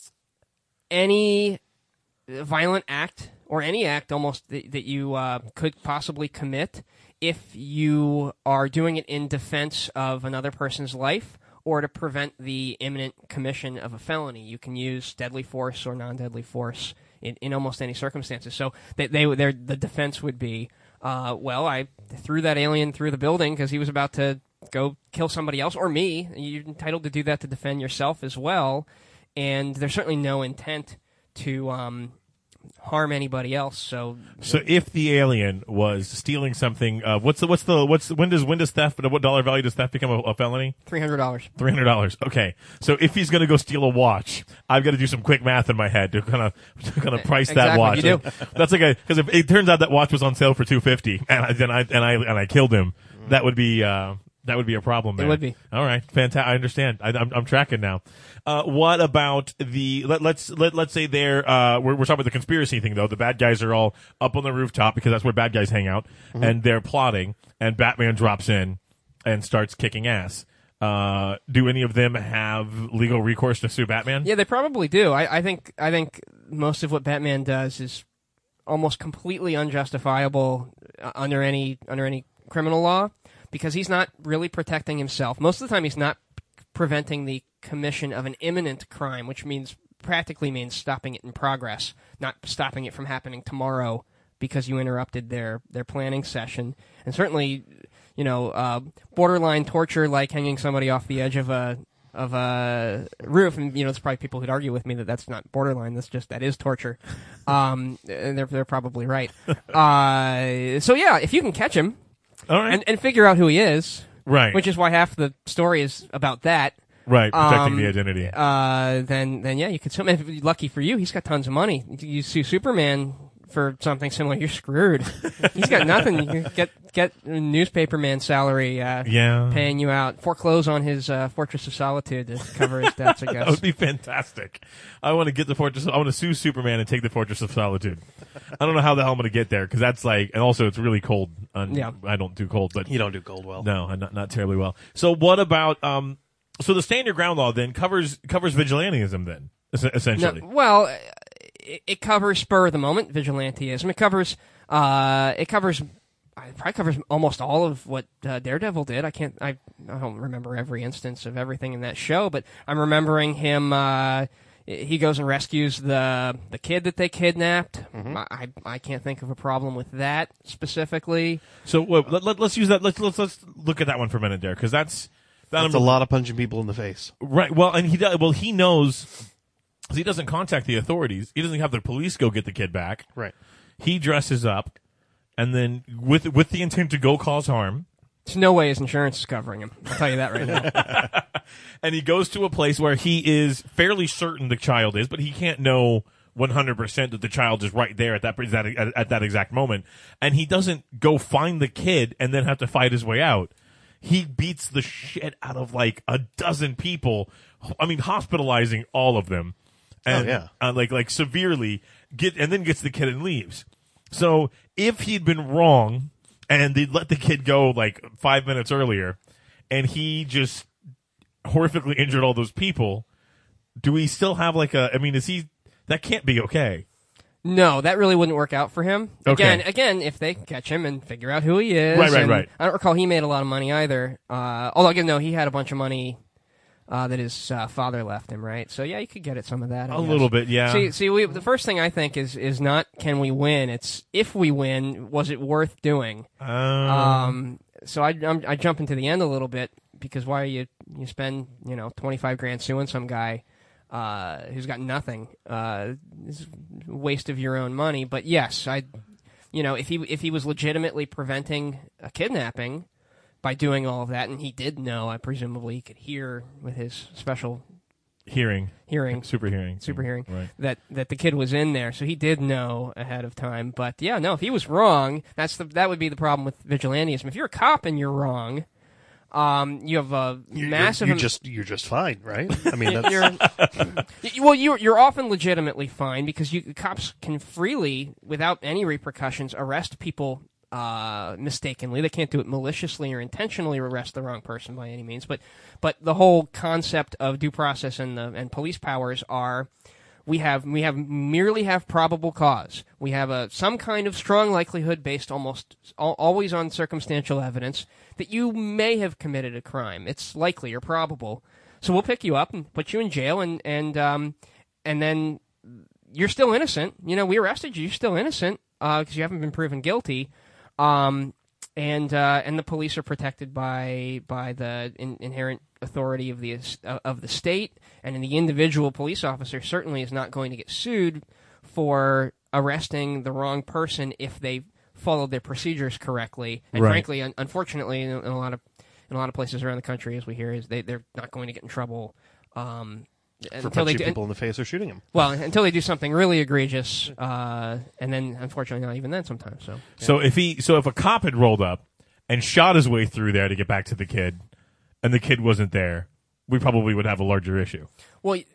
any violent act or any act almost that, that you uh, could possibly commit if you are doing it in defense of another person's life or to prevent the imminent commission of a felony. You can use deadly force or non-deadly force in, in almost any circumstances. So they, they the defense would be, uh, well, I threw that alien through the building because he was about to go kill somebody else or me. You're entitled to do that to defend yourself as well. And there's certainly no intent to um, harm anybody else. So, so if the alien was stealing something, uh, what's the what's the what's when does when does theft? What dollar value does theft become a, a felony? Three hundred dollars. Three hundred dollars. Okay, so if he's going to go steal a watch, I've got to do some quick math in my head to kind of to kind of price exactly, that watch. You do. That's like a because if it turns out that watch was on sale for two fifty, and I, then I and I and I killed him, that would be. Uh, That would be a problem, man. It would be. All right, fantastic. I understand. I, I'm, I'm tracking now. Uh, what about the? Let, let's let let's say they're uh, we're, we're talking about the conspiracy thing though. The bad guys are all up on the rooftop because that's where bad guys hang out, mm-hmm. and they're plotting. And Batman drops in and starts kicking ass. Uh, do any of them have legal recourse to sue Batman? Yeah, they probably do. I, I think I think most of what Batman does is almost completely unjustifiable uh, under any under any criminal law. Because he's not really protecting himself. Most of the time, he's not preventing the commission of an imminent crime, which means practically means stopping it in progress, not stopping it from happening tomorrow because you interrupted their, their planning session. And certainly, you know, uh, borderline torture like hanging somebody off the edge of a of a roof. And you know, there's probably people who'd argue with me that that's not borderline. That's just that is torture. Um, and they're they're probably right. Uh, so yeah, if you can catch him. All right. And, and figure out who he is. Right. Which is why half the story is about that. Right, protecting um, the identity. Uh, then, then yeah, you could sue him. Lucky for you, he's got tons of money. You sue Superman for something similar, you're screwed. He's got nothing. You can get get a newspaperman salary uh, yeah. paying you out. Foreclose on his uh, Fortress of Solitude to cover his debts, I guess. That would be fantastic. I want to get the Fortress. I want to sue Superman and take the Fortress of Solitude. I don't know how the hell I'm going to get there because that's like, and also it's really cold. On, yeah. I don't do cold, but you don't do cold well. No, not not terribly well. So what about um? So the stand your ground law then covers covers vigilantism then essentially. No, well, it, it covers spur of the moment vigilantism. It covers uh, it covers. It probably covers almost all of what uh, Daredevil did. I can't. I I don't remember every instance of everything in that show, but I'm remembering him. Uh, he goes and rescues the the kid that they kidnapped. Mm-hmm. I I can't think of a problem with that specifically. So well, let, let, let's use that. Let's let's let's look at that one for a minute there because that's that that's a lot of punching people in the face. Right. Well, and he does. Well, he knows. He doesn't contact the authorities. He doesn't have the police go get the kid back. Right. He dresses up. And then, with with the intent to go cause harm, there's no way his insurance is covering him. I'll tell you that right now. And he goes to a place where he is fairly certain the child is, but he can't know one hundred percent that the child is right there at that at, at that exact moment. And he doesn't go find the kid and then have to fight his way out. He beats the shit out of like a dozen people. I mean, hospitalizing all of them, and oh, yeah. uh, like like severely get, and then gets the kid and leaves. So if he'd been wrong and they'd let the kid go like five minutes earlier and he just horrifically injured all those people, do we still have like a, I mean, is he, that can't be okay. No, that really wouldn't work out for him. Okay. Again, again, if they catch him and figure out who he is. Right, right, and right. I don't recall he made a lot of money either. Uh, although, again, no, he had a bunch of money Uh, that his uh, father left him, right? So yeah, you could get at some of that. I a guess. little bit, yeah. See, see, we, the first thing I think is is not can we win? It's if we win, was it worth doing? Um, um so I I'm, I jump into the end a little bit because why you you spend you know twenty-five grand suing some guy uh, who's got nothing? Uh, it's a waste of your own money. But yes, I, you know, if he if he was legitimately preventing a kidnapping by doing all of that, and he did know, I presumably he could hear with his special Hearing. hearing, Super hearing. super hearing, Right. that that the kid was in there, so he did know ahead of time. But yeah, no, if he was wrong, that's the that would be the problem with vigilantism. If you're a cop and you're wrong, um, you have a You're- massive. You're, just you're just fine, right? I mean, that's, you're, you- well, you're you're often legitimately fine because you cops can freely, without any repercussions, arrest people uh, mistakenly. They can't do it maliciously or intentionally arrest the wrong person by any means. But but the whole concept of due process and the and police powers are. We have we have merely have probable cause. We have a some kind of strong likelihood based almost al- always on circumstantial evidence that you may have committed a crime. It's likely or probable. So we'll pick you up and put you in jail, and and um, and then you're still innocent. You know, we arrested you. You're still innocent because uh, you haven't been proven guilty. Um, and uh, and the police are protected by by the in, inherent authority of the uh, of the state, and the individual police officer certainly is not going to get sued for arresting the wrong person if they followed their procedures correctly. And Right. frankly, un- unfortunately, in, in a lot of in a lot of places around the country, as we hear, is they they're not going to get in trouble. Um, for until they punching do, people in the face or shooting them. well, until they do something really egregious, uh, and then unfortunately not even then sometimes. So So if he, so if a cop had rolled up and shot his way through there to get back to the kid, and the kid wasn't there, we probably would have a larger issue. well, y-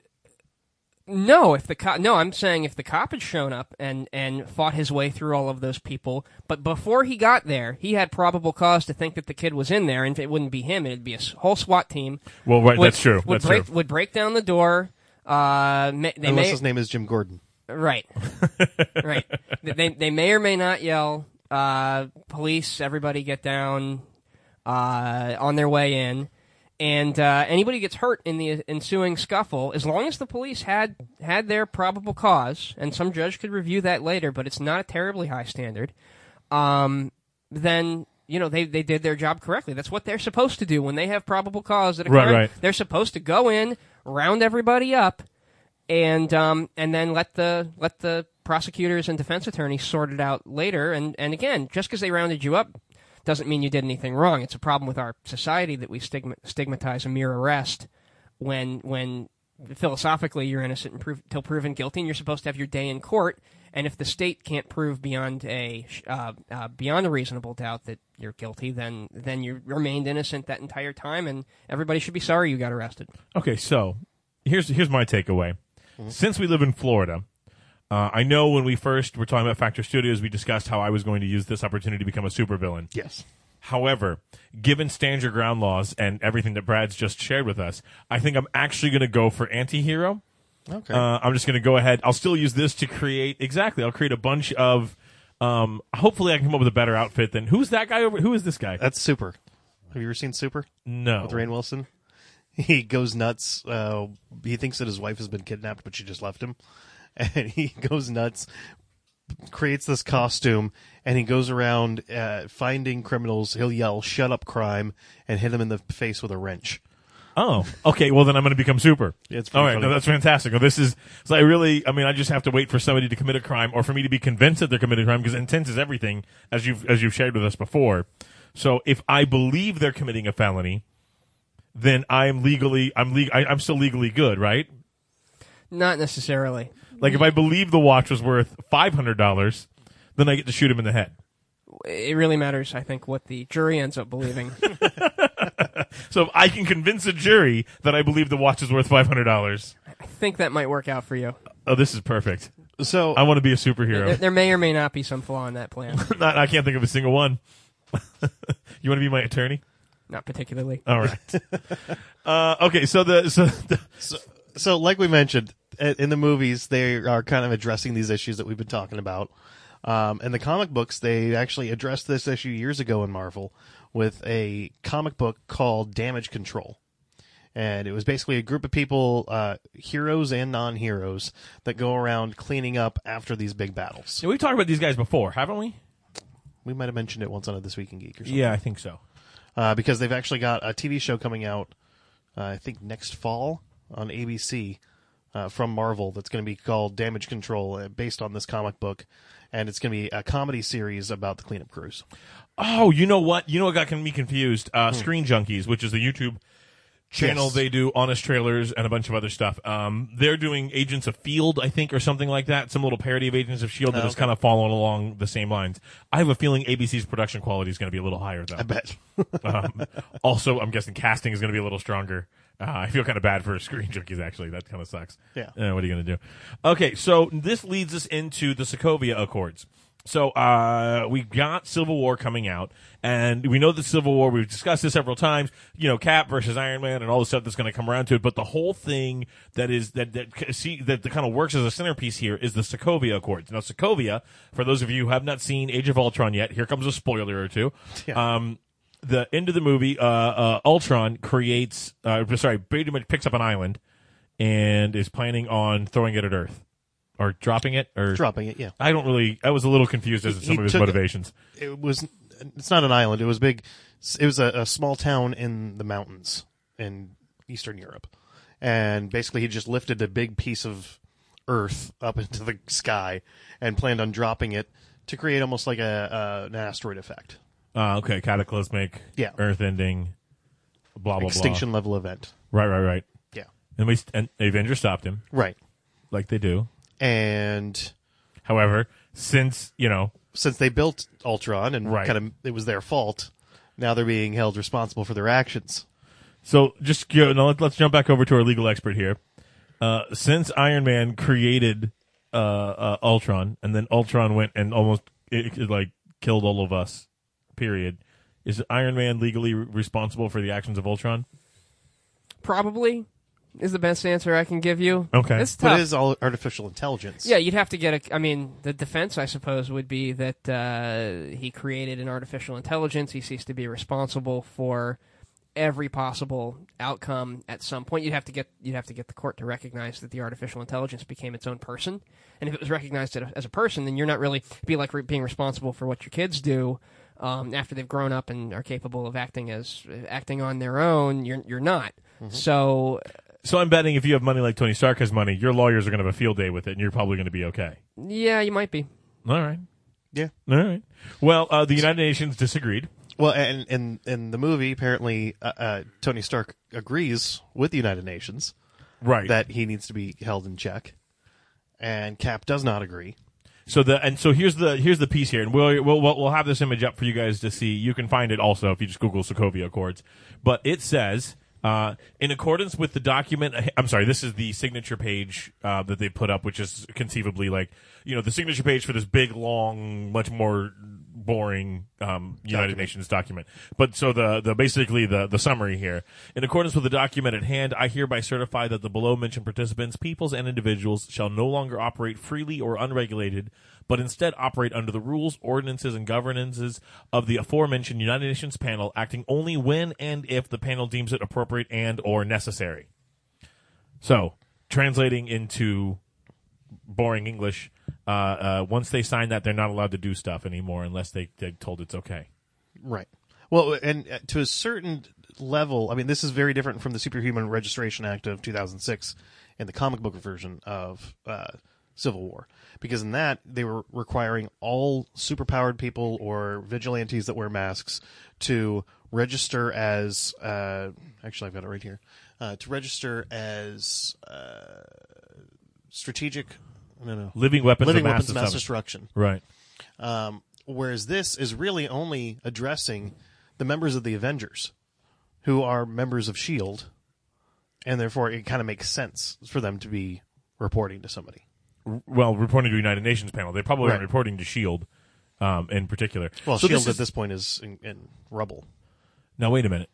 no, if the cop, no, I'm saying if the cop had shown up and and fought his way through all of those people, but before he got there, he had probable cause to think that the kid was in there, and it wouldn't be him; it'd be a s- whole SWAT team. Well, right, would, that's true. Would That's break true. would break down the door. Uh, may, they Unless may, his name is Jim Gordon. Right. Right. They they may or may not yell, uh, police, everybody get down, uh, on their way in. And uh, anybody gets hurt in the ensuing scuffle, as long as the police had had their probable cause, and some judge could review that later, but it's not a terribly high standard, um, then you know they, they did their job correctly. That's what they're supposed to do when they have probable cause at a Right, crime. right. They're supposed to go in, round everybody up, and um, and then let the let the prosecutors and defense attorneys sort it out later. And, and again, just because they rounded you up doesn't mean you did anything wrong. It's a problem with our society that we stigma- stigmatize a mere arrest when when philosophically you're innocent until prov- proven guilty, and you're supposed to have your day in court. And if the state can't prove beyond a uh, uh, beyond a reasonable doubt that you're guilty, then then you remained innocent that entire time, and everybody should be sorry you got arrested. Okay, so here's here's my takeaway. Since we live in Florida, uh, I know when we first were talking about Factor Studios, we discussed how I was going to use this opportunity to become a supervillain. Yes. However, given stand your ground laws and everything that Brad's just shared with us, I think I'm actually going to go for anti-hero. Okay. Uh, I'm just going to go ahead. I'll still use this to create, exactly, I'll create a bunch of, um, hopefully I can come up with a better outfit than, who's that guy over, who is this guy? That's Super. Have you ever seen Super No. with Rainn Wilson? He goes nuts. Uh, he thinks that his wife has been kidnapped, but she just left him. And he goes nuts, creates this costume, and he goes around uh, finding criminals. He'll yell, "Shut up, crime," and hit him in the face with a wrench. Oh, okay. Well, then I'm going to become super. It's pretty all right. funny. No, that's fantastic. Well, this is so. I really, I mean, I just have to wait for somebody to commit a crime, or for me to be convinced that they're committing a crime, because intent is everything, as you've as you've shared with us before. So, if I believe they're committing a felony, then I'm legally, I'm le- I, I'm still legally good, right? Not necessarily. Like if I believe the watch was worth five hundred dollars, then I get to shoot him in the head. It really matters, I think, what the jury ends up believing. So if I can convince a jury that I believe the watch is worth five hundred dollars, I think that might work out for you. oh, this is perfect. So I want to be a There, superhero. there may or may not be some flaw in that plan. Not, I can't think of a single one. You want to be my attorney? Not particularly. All right. uh, okay, so the so the, So, so, like we mentioned, i- in the movies, they are kind of addressing these issues that we've been talking about. Um, in the comic books, they actually addressed this issue years ago in Marvel with a comic book called Damage Control. And it was basically a group of people, uh, heroes and non-heroes, that go around cleaning up after these big battles. so we've talked about these guys before, haven't we? We might have mentioned it once on a This Week in Geek or something. Yeah, I think so. Uh, because they've actually got a T V show coming out, uh, I think next fall on A B C uh, from Marvel that's going to be called Damage Control, uh, based on this comic book, and it's going to be a comedy series about the cleanup crews. Oh, you know what? You know what got me confused? Uh, Screen Junkies, which is the YouTube channel. Yes. They do Honest Trailers and a bunch of other stuff. Um, they're doing Agents of Field, I think, or something like that. Some little parody of Agents of S H I E L D that Oh, is okay. kind of following along the same lines. I have a feeling A B C's production quality is going to be a little higher, though. I bet. um, also, I'm guessing casting is going to be a little stronger. Uh, I feel kind of bad for Screen Junkies, actually. That kind of sucks. Yeah. Uh, what are you going to do? Okay, so this leads us into the Sokovia Accords. So uh, we got Civil War coming out, and we know the Civil War, we've discussed this several times, you know, Cap versus Iron Man and all the stuff that's going to come around to it, but the whole thing that is that that see that, that kind of works as a centerpiece here is the Sokovia Accords. Now, Sokovia, for those of you who have not seen Age of Ultron yet, here comes a spoiler or two. Yeah. Um, the end of the movie, uh, uh, Ultron creates, uh, sorry, pretty much picks up an island and is planning on throwing it at Earth. Or dropping it, or Dropping it, yeah. I don't really. I was a little confused as to He- some he of his took- motivations. It was. It's not an island. It was big. It was a, a small town in the mountains in Eastern Europe, and basically he just lifted a big piece of Earth up into the sky and planned on dropping it to create almost like a, a an asteroid effect, Uh, okay, cataclysmic, Yeah. Earth-ending, blah blah extinction level event. blah. Right, right, right. Yeah, And we and Avengers stopped him, right. like they do. And However, since you know, since they built Ultron and Right. kind of it was their fault, now they're being held responsible for their actions. so just go, now let, let's jump back over to our legal expert here. Uh, since Iron Man created uh, uh, Ultron, and then Ultron went and almost it, it, like killed all of us. Period. Is Iron Man legally re- responsible for the actions of Ultron? Probably is the best answer I can give you. Okay. It's But tough. it is all artificial intelligence. Yeah, you'd have to get a. I mean, the defense, I suppose, would be that uh, he created an artificial intelligence. He seeks to be responsible for every possible outcome at some point. You'd have to get you'd have to get the court to recognize that the artificial intelligence became its own person. And if it was recognized as a person, then you're not really it'd be like re- being responsible for what your kids do um, after they've grown up and are capable of acting as acting on their own. You're you're not. So. So I'm betting if you have money like Tony Stark has money, your lawyers are going to have a field day with it, and you're probably going to be okay. Yeah, you might be. All right. Yeah. All right. Well, uh, the United Nations disagreed. Well, and in in the movie, apparently, uh, uh, Tony Stark agrees with the United Nations Right. that he needs to be held in check, and Cap does not agree. So the and so here's the here's the piece here, and we'll we'll we'll we'll have this image up for you guys to see. You can find it also if you just Google Sokovia Accords. But it says, uh, in accordance with the document, I'm sorry, this is the signature page uh, that they put up, which is conceivably like you know the signature page for this big, long, much more boring um, United Document. Nations document. But so the the basically the the summary here, in accordance with the document at hand, I hereby certify that the below mentioned participants, peoples, and individuals shall no longer operate freely or unregulated, but instead operate under the rules, ordinances, and governances of the aforementioned United Nations panel, acting only when and if the panel deems it appropriate and or necessary. So, translating into boring English, uh, uh, once they sign that, they're not allowed to do stuff anymore unless they, they're told it's okay. Right. Well, and uh, to a certain level, I mean, this is very different from the Superhuman Registration Act of two thousand six and the comic book version of uh, Civil War. Because in that, they were requiring all superpowered people or vigilantes that wear masks to register as, uh, actually, I've got it right here, uh, to register as uh, strategic, no, no, Living weapons living of mass weapons of mass destruction. destruction. Right. Um, whereas this is really only addressing the members of the Avengers, who are members of S H I E L D, and therefore it kind of makes sense for them to be reporting to somebody. Well, reporting to United Nations panel. They probably aren't Right. reporting to S H I E L D um, in particular. Well, So S H I E L this D is- at this point is in, in rubble. Now, wait a minute.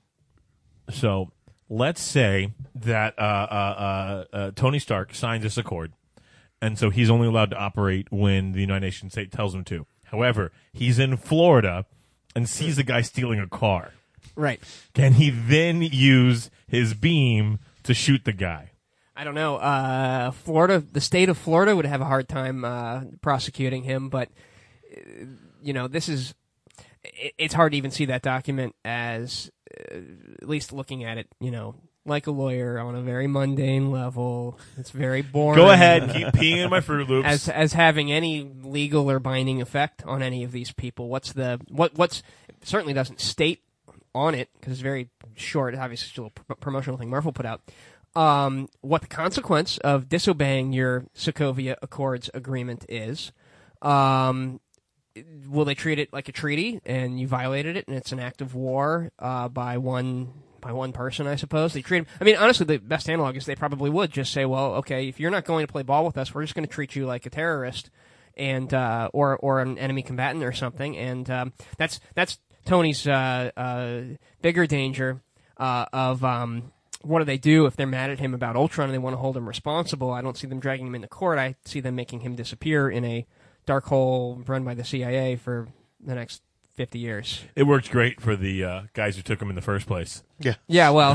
So, let's say that uh, uh, uh, uh, Tony Stark signs this accord, and so he's only allowed to operate when the United Nations say, tells him to. However, he's in Florida and sees a guy stealing a car. Right. Can he then use his beam to shoot the guy? I don't know. Uh, Florida, the state of Florida would have a hard time uh, prosecuting him, but uh, you know, this is. It, it's hard to even see that document as, uh, at least looking at it, you know, like a lawyer on a very mundane level. It's very boring. Go ahead, keep peeing in my Fruit Loops. As as having any legal or binding effect on any of these people. What's the what? What's it certainly doesn't state on it because it's very short. Obviously, it's still a pr- promotional thing Marvel put out. Um, what the consequence of disobeying your Sokovia Accords agreement is. Um, will they treat it like a treaty and you violated it and it's an act of war uh, by one by one person, I suppose? They treat them, I mean, honestly, the best analog is they probably would just say, well, okay, if you're not going to play ball with us, we're just going to treat you like a terrorist and uh, or or an enemy combatant or something. And um, that's that's Tony's uh, uh, bigger danger uh, of... Um, what do they do if they're mad at him about Ultron and they want to hold him responsible? I don't see them dragging him into court. I see them making him disappear in a dark hole run by the C I A for the next fifty years. It worked great for the uh, guys who took him in the first place. Yeah. Yeah, well,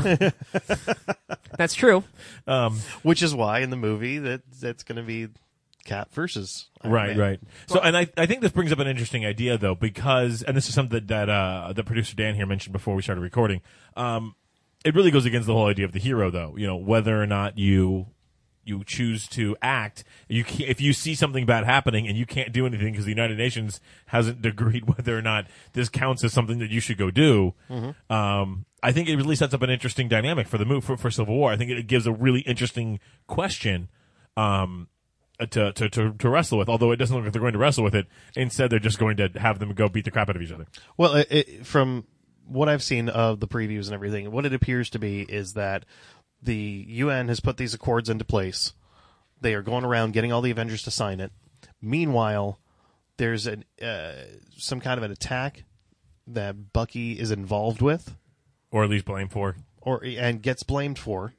that's true. Um, Which is why in the movie that that's going to be Cap versus Iron right, Man. right. So, and I, I think this brings up an interesting idea, though, because, and this is something that, that uh, the producer Dan here mentioned before we started recording, um, it really goes against the whole idea of the hero, though. You know, whether or not you you choose to act, you can't, if you see something bad happening and you can't do anything because the United Nations hasn't agreed whether or not this counts as something that you should go do. Mm-hmm. Um, I think it really sets up an interesting dynamic for the move for, for Civil War. I think it gives a really interesting question um, to, to to to wrestle with. Although it doesn't look like they're going to wrestle with it. Instead, they're just going to have them go beat the crap out of each other. Well, it, it, from what I've seen of the previews and everything, what it appears to be is that the U N has put these accords into place. They are going around getting all the Avengers to sign it. Meanwhile, there's an, uh, some kind of an attack that Bucky is involved with, Or at least blamed for. or and gets blamed for.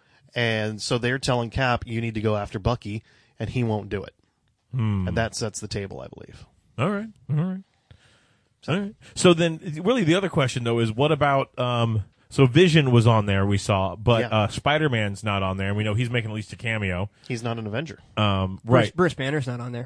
And so they're telling Cap, you need to go after Bucky, and he won't do it. Hmm. And that sets the table, I believe. All right. All right. All right. So then, really, the other question, though, is what about... Um, so Vision was on there, we saw, but Yeah. uh, Spider-Man's not on there, and we know he's making at least a cameo. He's not an Avenger. Um, Bruce, right. Bruce Banner's not on there.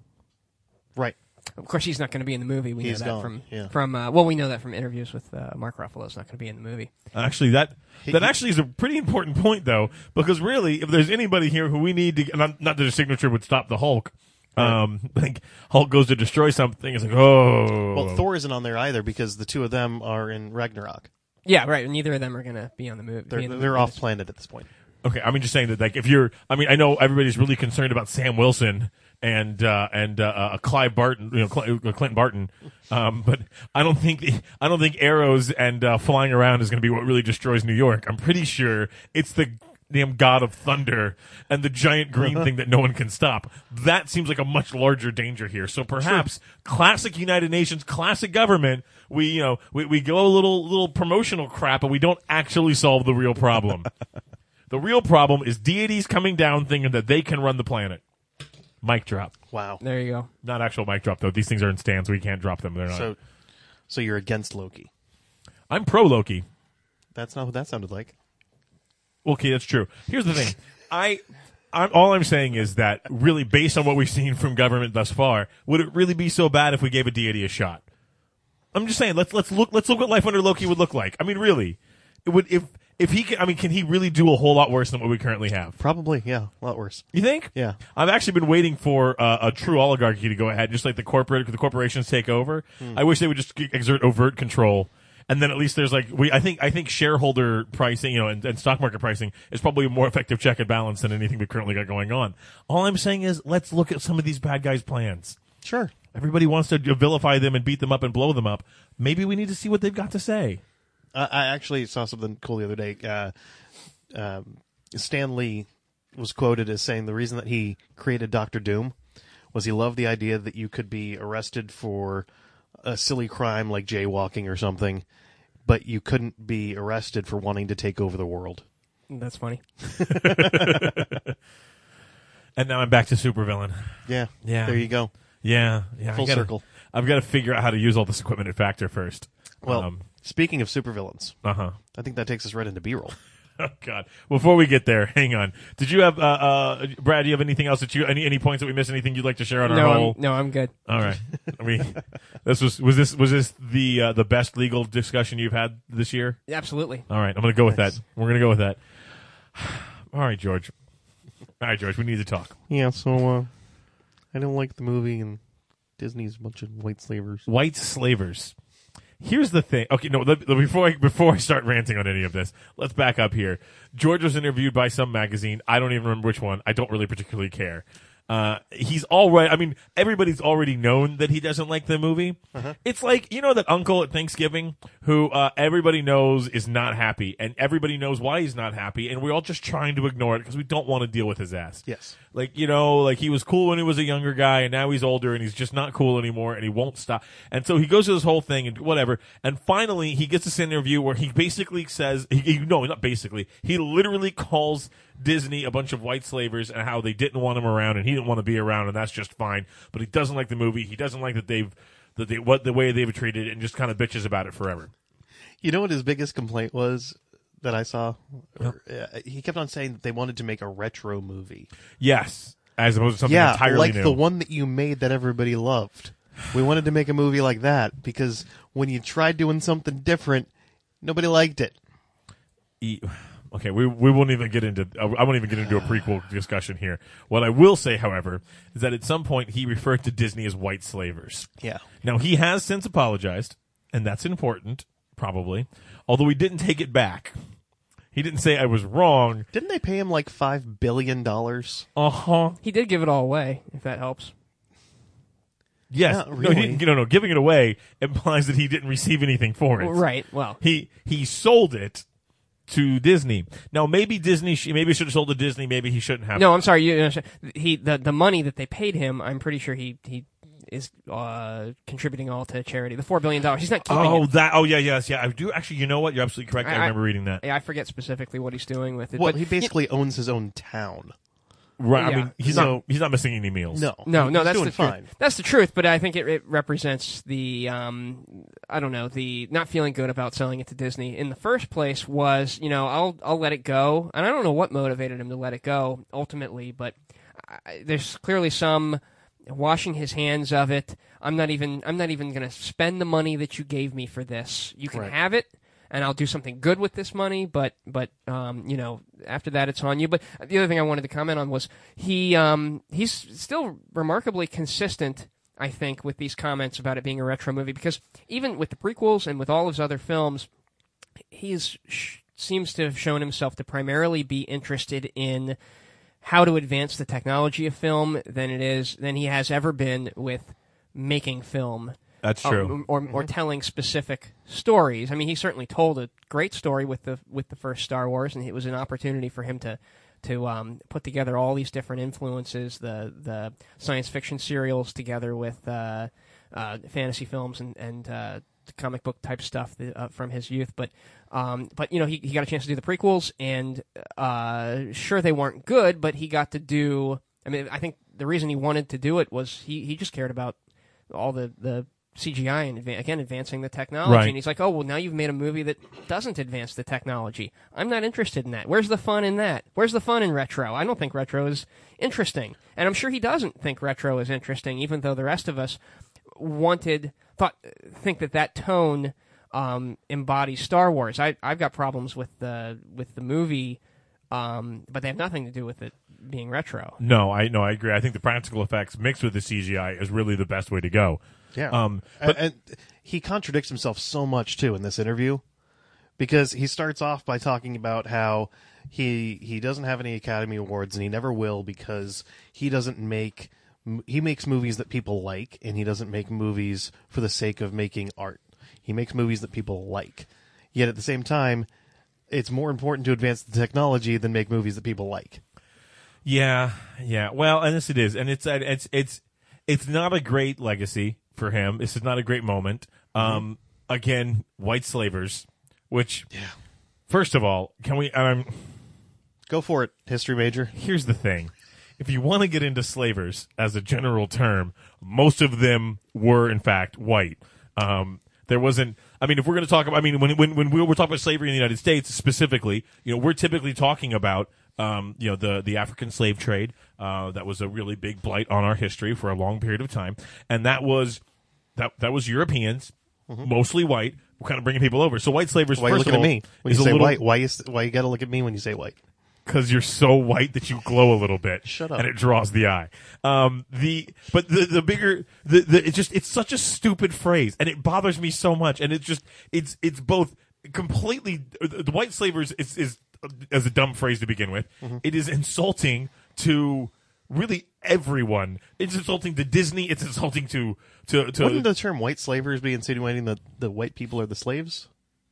Right. Of course, he's not going to be in the movie. We He's know that gone, from yeah. from uh, well, we know that from interviews with uh, Mark Ruffalo's not going to be in the movie. Actually, that He- that actually is a pretty important point, though, because really, if there's anybody here who we need to... Not, not that a signature would stop the Hulk. Um, like Hulk goes to destroy something, it's like, oh... Well, Thor isn't on there either because the two of them are in Ragnarok. Yeah, right. Neither of them are going to be on the movie. They're be in the they're movie. off planet at this point. Okay, I mean, just saying that, like, if you're, I mean, I know everybody's really concerned about Sam Wilson and uh, and uh, uh, Clive Barton, you know, Cl- uh, Clint Barton, um, but I don't think the, I don't think arrows and uh, flying around is going to be what really destroys New York. I'm pretty sure it's the damn god of thunder and the giant green thing that no one can stop. That seems like a much larger danger here. So perhaps classic United Nations, classic government. We, you know, we, we go a little little promotional crap, but we don't actually solve the real problem. The real problem is deities coming down thinking that they can run the planet. Mic drop. Wow. There you go. Not actual mic drop, though. These things are in stands. We can't drop them. They're not. So, so you're against Loki. I'm pro Loki. That's not what that sounded like. Okay, that's true. Here's the thing. I, I'm, all I'm saying is that really, based on what we've seen from government thus far, would it really be so bad if we gave a deity a shot? I'm just saying. Let's let's look. Let's look what life under Loki would look like. I mean, really, it would if if he can. I mean, can he really do a whole lot worse than what we currently have? Probably, yeah, a lot worse. You think? Yeah. I've actually been waiting for uh, a true oligarchy to go ahead, just like the corporate, the corporations take over. I wish they would just exert overt control, and then at least there's like we. I think I think shareholder pricing, you know, and, and stock market pricing is probably a more effective check and balance than anything we've currently got going on. All I'm saying is, let's look at some of these bad guys' plans. Sure. Everybody wants to vilify them and beat them up and blow them up. Maybe we need to see what they've got to say. Uh, I actually saw something cool the other day. Uh, um, Stan Lee was quoted as saying the reason that he created Doctor Doom was he loved the idea that you could be arrested for a silly crime like jaywalking or something, but you couldn't be arrested for wanting to take over the world. That's funny. And now I'm back to supervillain. Yeah. Yeah. There you go. Yeah, yeah. I Full gotta- circle. I've got to figure out how to use all this equipment at Factor first. Well, um, speaking of supervillains, uh huh. I think that takes us right into B-roll. Oh God! Before we get there, hang on. Did you have, uh, uh, Brad? Do you have anything else that you any any points that we missed? Anything you'd like to share on our No, whole? I'm, no, I'm good. All right. I mean, this was was this was this the uh, the best legal discussion you've had this year? Absolutely. All right, I'm going to go with Nice. that. We're going to go with that. All right, George. All right, George. We need to talk. Yeah, so uh, I don't like the movie, and Disney's a bunch of white slavers. White slavers. Here's the thing. Okay, no, let, let- before I, before I start ranting on any of this, let's back up here. George was interviewed by some magazine. I don't even remember which one. I don't really particularly care. Uh, he's already, I mean, everybody's already known that he doesn't like the movie. Uh-huh. It's like, you know, that uncle at Thanksgiving who, uh, everybody knows is not happy and everybody knows why he's not happy and we're all just trying to ignore it because we don't want to deal with his ass. Yes. Like, you know, like he was cool when he was a younger guy and now he's older and he's just not cool anymore and he won't stop. And so he goes through this whole thing and whatever. And finally he gets this interview where he basically says, he, he, no, not basically, he literally calls Disney a bunch of white slavers and how they didn't want him around and he didn't want to be around and that's just fine. But he doesn't like the movie. He doesn't like that they've, that they, what the way they've treated it and just kind of bitches about it forever. You know what his biggest complaint was that I saw? Or, uh, he kept on saying that they wanted to make a retro movie. Yes. As opposed to something yeah, entirely like new. the one that you made that everybody loved. We wanted to make a movie like that because when you tried doing something different, nobody liked it. E- Okay, we we won't even get into. I won't even get into a prequel discussion here. What I will say, however, is that at some point he referred to Disney as white slavers. Yeah. Now he has since apologized, and that's important, probably. Although he didn't take it back. He didn't say I was wrong. Didn't they pay him like five billion dollars? Uh huh. He did give it all away, if that helps. Yes. Not No, really. he didn't, no, no. Giving it away implies that he didn't receive anything for it. Well, right. Well, He he sold it to Disney. Now maybe Disney, sh- maybe should have sold to Disney. Maybe he shouldn't have. no, I'm sorry. You, he the the money that they paid him, I'm pretty sure he he is uh, contributing all to charity. The four billion dollars. He's not keeping Oh, it. that. Oh, yeah, yes, yeah. I do actually. You know what? You're absolutely correct. I, I- remember reading that. Yeah, I forget specifically what he's doing with it. Well, but he basically owns his own town. Right. I Yeah. mean, he's So- not. He's not missing any meals. No, No, no, he's that's doing the truth. fine. That's the truth, but I think it, it represents the um, I don't know, the not feeling good about selling it to Disney in the first place was, you know, I'll I'll let it go, and I don't know what motivated him to let it go ultimately, but I, there's clearly some washing his hands of it. I'm not even I'm not even going to spend the money that you gave me for this. You can Right. have it. And I'll do something good with this money, but but um, you know, after that it's on you. But the other thing I wanted to comment on was he um, he's still remarkably consistent, I think, with these comments about it being a retro movie, because even with the prequels and with all his other films, he's sh- seems to have shown himself to primarily be interested in how to advance the technology of film than it is than he has ever been with making film. That's Uh, true. or or telling specific stories. I mean, he certainly told a great story with the with the first Star Wars, and it was an opportunity for him to to um, put together all these different influences, the the science fiction serials together with uh, uh, fantasy films and and uh, comic book type stuff that, uh, from his youth. But um, but you know, he he got a chance to do the prequels, and uh, sure they weren't good, but he got to do. I mean, I think the reason he wanted to do it was he he just cared about all the the C G I and adva- again advancing the technology, Right. and he's like, "Oh well, now you've made a movie that doesn't advance the technology. I'm not interested in that. Where's the fun in that? Where's the fun in retro? I don't think retro is interesting, and I'm sure he doesn't think retro is interesting, even though the rest of us wanted thought think that that tone um, embodies Star Wars. I I've got problems with the with the movie, um, but they have nothing to do with it being retro. No, I no, I agree. I think the practical effects mixed with the C G I is really the best way to go. Yeah. Um, but and, and he contradicts himself so much too in this interview, because he starts off by talking about how he he doesn't have any Academy Awards and he never will because he doesn't make he makes movies that people like, and he doesn't make movies for the sake of making art. He makes movies that people like. Yet at the same time, it's more important to advance the technology than make movies that people like. Yeah, yeah. Well, and this it is, and it's it's it's it's not a great legacy for him. This is not a great moment. Um, again, white slavers, which, Yeah. first of all, can we? Um, Go for it, history major. here's the thing: if you want to get into slavers as a general term, most of them were in fact white. Um, there wasn't. I mean, if we're going to talk about, I mean, when when when we were talking about slavery in the United States specifically, you know, we're typically talking about. Um, you know, the, the African slave trade, uh, that was a really big blight on our history for a long period of time. And that was, that, that was Europeans, mostly white, kind of bringing people over. So white slavers, Why are you first looking of at all, me when is you a say little, white? Why you why you got to look at me when you say white? because you're so white that you glow a little bit. Shut up. And it draws the eye. Um, the but the the bigger the, the it's just it's such a stupid phrase, and it bothers me so much. And it's just it's it's both completely the white slavers is is as a dumb phrase to begin with. Mm-hmm. It is insulting to really everyone. It's insulting to Disney. It's insulting to to to. Wouldn't the term white slavers be insinuating that the white people are the slaves?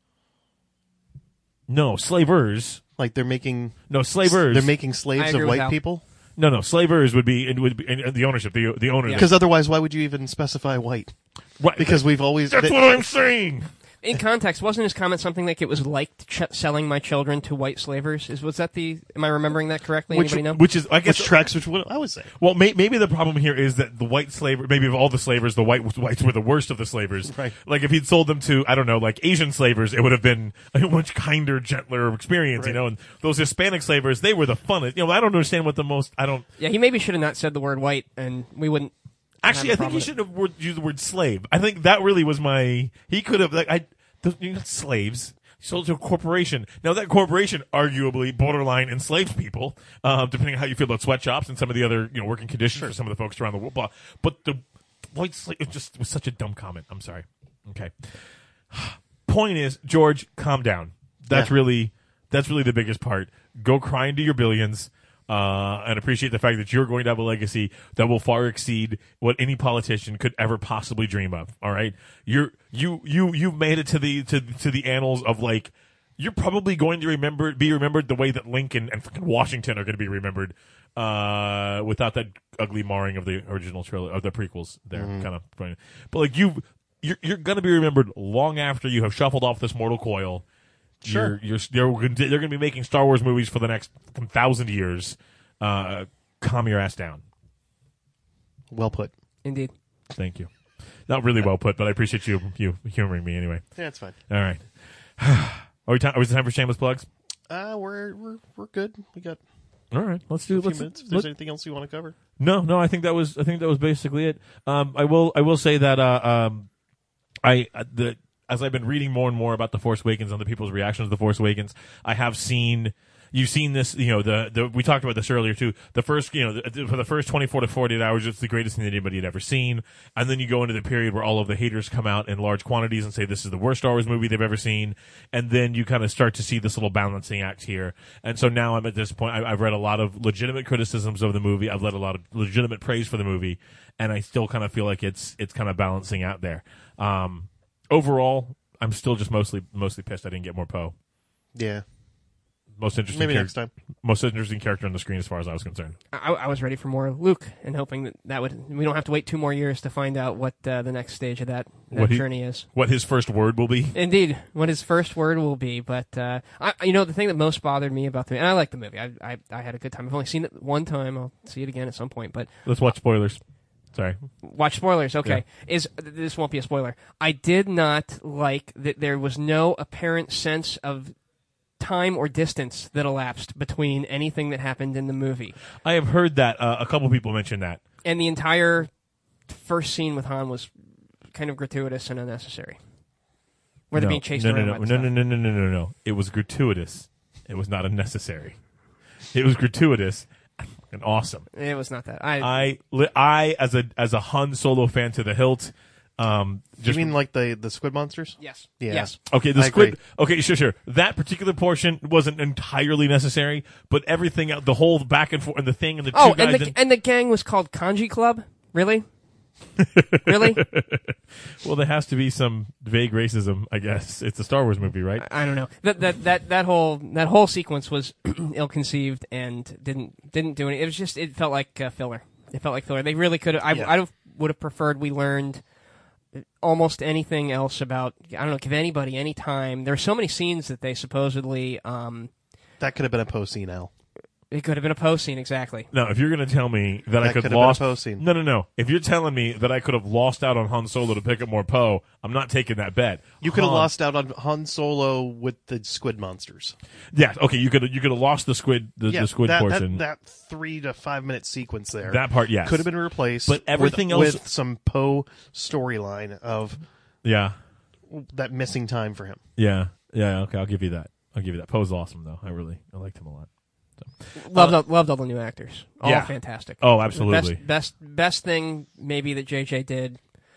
No, slavers. Like they're making no slavers. They're making I slaves agree of with white Al. people. No, no, slavers would be it would be and the ownership, the the owner. Because otherwise, why would you even specify white? Right. Because we've always That's that- what I'm saying. In context, wasn't his comment something like it was like ch- selling my children to white slavers? Is was that the? Am I remembering that correctly? Which, Anybody know? which is I guess which tracks which what I would say. Well, may, maybe the problem here is that the white slaver, maybe of all the slavers, the white whites were the worst of the slavers. Right. Like if he'd sold them to, I don't know, like Asian slavers, it would have been a much kinder, gentler experience, you Right. know. And those Hispanic slavers, they were the funnest. You know, I don't understand what the most. I don't. Yeah, he maybe should have not said the word white, and we wouldn't. Actually, I have a think he problem should have word, used the word slave. I think that really was my. He could have like I. Those, you're not slaves. He sold to a corporation. Now that corporation arguably borderline enslaves people, uh, depending on how you feel about sweatshops and some of the other you know working conditions for some of the folks around the world. Blah. But the white slave it just was such a dumb comment. I'm sorry. Okay. Point is, George, calm down. That's Yeah. really that's really the biggest part. Go cry into your billions. Uh, and appreciate the fact that you're going to have a legacy that will far exceed what any politician could ever possibly dream of. All right, you're you you you've made it to the to to the annals of like you're probably going to remember be remembered the way that Lincoln and fucking Washington are going to be remembered. Uh, without that ugly marring of the original trilogy of the prequels, there Mm-hmm. kind of. But like you, you're you're going to be remembered long after you have shuffled off this mortal coil. Sure. You're, you're, you're, they're going to be making Star Wars movies for the next thousand years. Uh, calm your ass down. Well put. Indeed. Thank you. Not really well put, but I appreciate you you humoring me anyway. Yeah, it's fine. All right. Are we time? Are we time for shameless plugs? Uh, we're we're we're good. We got All right. Let's do. a few Let's, minutes. If there's let- anything else you want to cover, No, no. I think that was. I think that was basically it. Um, I will. I will say that. Uh, um, I uh, the as I've been reading more and more about the Force Awakens and the people's reactions to the Force Awakens, I have seen. You've seen this, you know, the, the, we talked about this earlier too. The first, you know, the, for the first twenty-four to forty-eight hours, it's the greatest thing that anybody had ever seen. And then you go into the period where all of the haters come out in large quantities and say this is the worst Star Wars movie they've ever seen. And then you kind of start to see this little balancing act here. And so now I'm at this point, I, I've read a lot of legitimate criticisms of the movie. I've read a lot of legitimate praise for the movie. And I still kind of feel like it's, it's kind of balancing out there. Um, overall, I'm still just mostly, mostly pissed I didn't get more Poe. yeah, Most interesting, maybe char- next time. most interesting character on the screen as far as I was concerned. I, I was ready for more Luke, and hoping that that would we don't have to wait two more years to find out what uh, the next stage of that, that What he- journey is. What his first word will be. Indeed, what his first word will be. But uh, I, you know, the thing that most bothered me about the and I like the movie. I, I I had a good time. I've only seen it one time. I'll see it again at some point. But Let's watch spoilers. Sorry. watch spoilers. Okay, is this won't be a spoiler? I did not like that there was no apparent sense of time or distance that elapsed between anything that happened in the movie. I have heard that uh, a couple people mention that. And the entire first scene with Han was kind of gratuitous and unnecessary. Where they're no, being chased no, around no, by no, the no, no, stuff. no, no, no, no, no. It was gratuitous. It was not unnecessary. It was gratuitous and awesome. It was not that. I, I, li- I as a as a Han Solo fan to the hilt. Um, Do just you mean like the the squid monsters? yes. Yeah. Yes. Okay, the I squid. agree. Okay, sure, sure. That particular portion wasn't entirely necessary, but everything, else, the whole back and forth, and the thing, and the two Oh, guys. and the in- and the gang was called Kanji Club. Really? Really? well, there has to be some vague racism, I guess. It's a Star Wars movie, right? I don't know. That that that that whole that whole sequence was ill-conceived and didn't didn't do any. It was just it felt like uh, filler. It felt like filler. They really could have. I Yeah. I would have preferred we learned almost anything else about. I don't know. Give anybody any time. There are so many scenes that they supposedly. Um, That could have been a post scene, Al. it could have been a post scene exactly. Now, if you're going to tell me that, That I could could have been a lost, Poe scene. no, no, no. If you're telling me that I could have lost out on Han Solo to pick up more Poe, I'm not taking that bet. You could have Han- lost out on Han Solo with the squid monsters. Yeah, okay. You could you could have lost the squid the, Yeah, the squid that, portion. That, that three to five minute sequence there. That part, yes. Could have been replaced. But everything with, else- with some Poe storyline of yeah, that missing time for him. yeah, yeah. Okay, I'll give you that. I'll give you that. Poe's awesome though. I really I liked him a lot. Loved, all, loved all the new actors. All yeah. fantastic. Oh, absolutely. Best, best, best thing maybe that J J did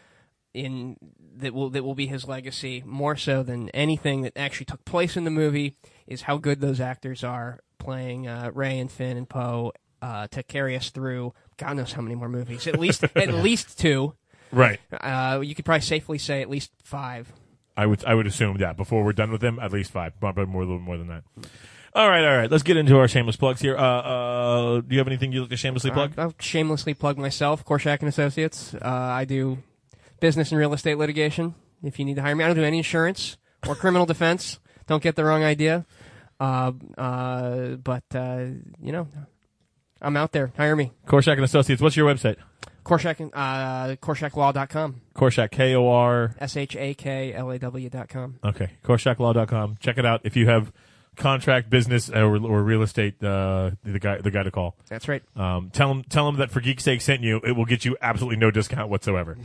in that will that will be his legacy more so than anything that actually took place in the movie is how good those actors are playing uh, Ray and Finn and Poe uh, to carry us through. God knows how many more movies. At least at least two. Right. Uh, you could probably safely say at least five. I would I would assume that before we're done with them, at least five, probably more a little more than that. All right, all right. Let's get into our shameless plugs here. Uh, uh, do you have anything you'd like to shamelessly plug? Uh, I'll shamelessly plug myself, Korshak and Associates. Uh, I do business and real estate litigation. If you need to hire me, I don't do any insurance or criminal defense. Don't get the wrong idea. Uh, uh, but uh, you know, I'm out there. Hire me. Korshak and Associates. What's your website? Korshak, uh, Korshak Law dot com. Korshak, K O R S H A K L A W dot com. Okay, Korshak Law dot com. Check it out if you have contract, business, or, or real estate. Uh, the guy, the guy to call. That's right. Um, tell him, tell him that For Geek's Sake sent you. It will get you absolutely no discount whatsoever.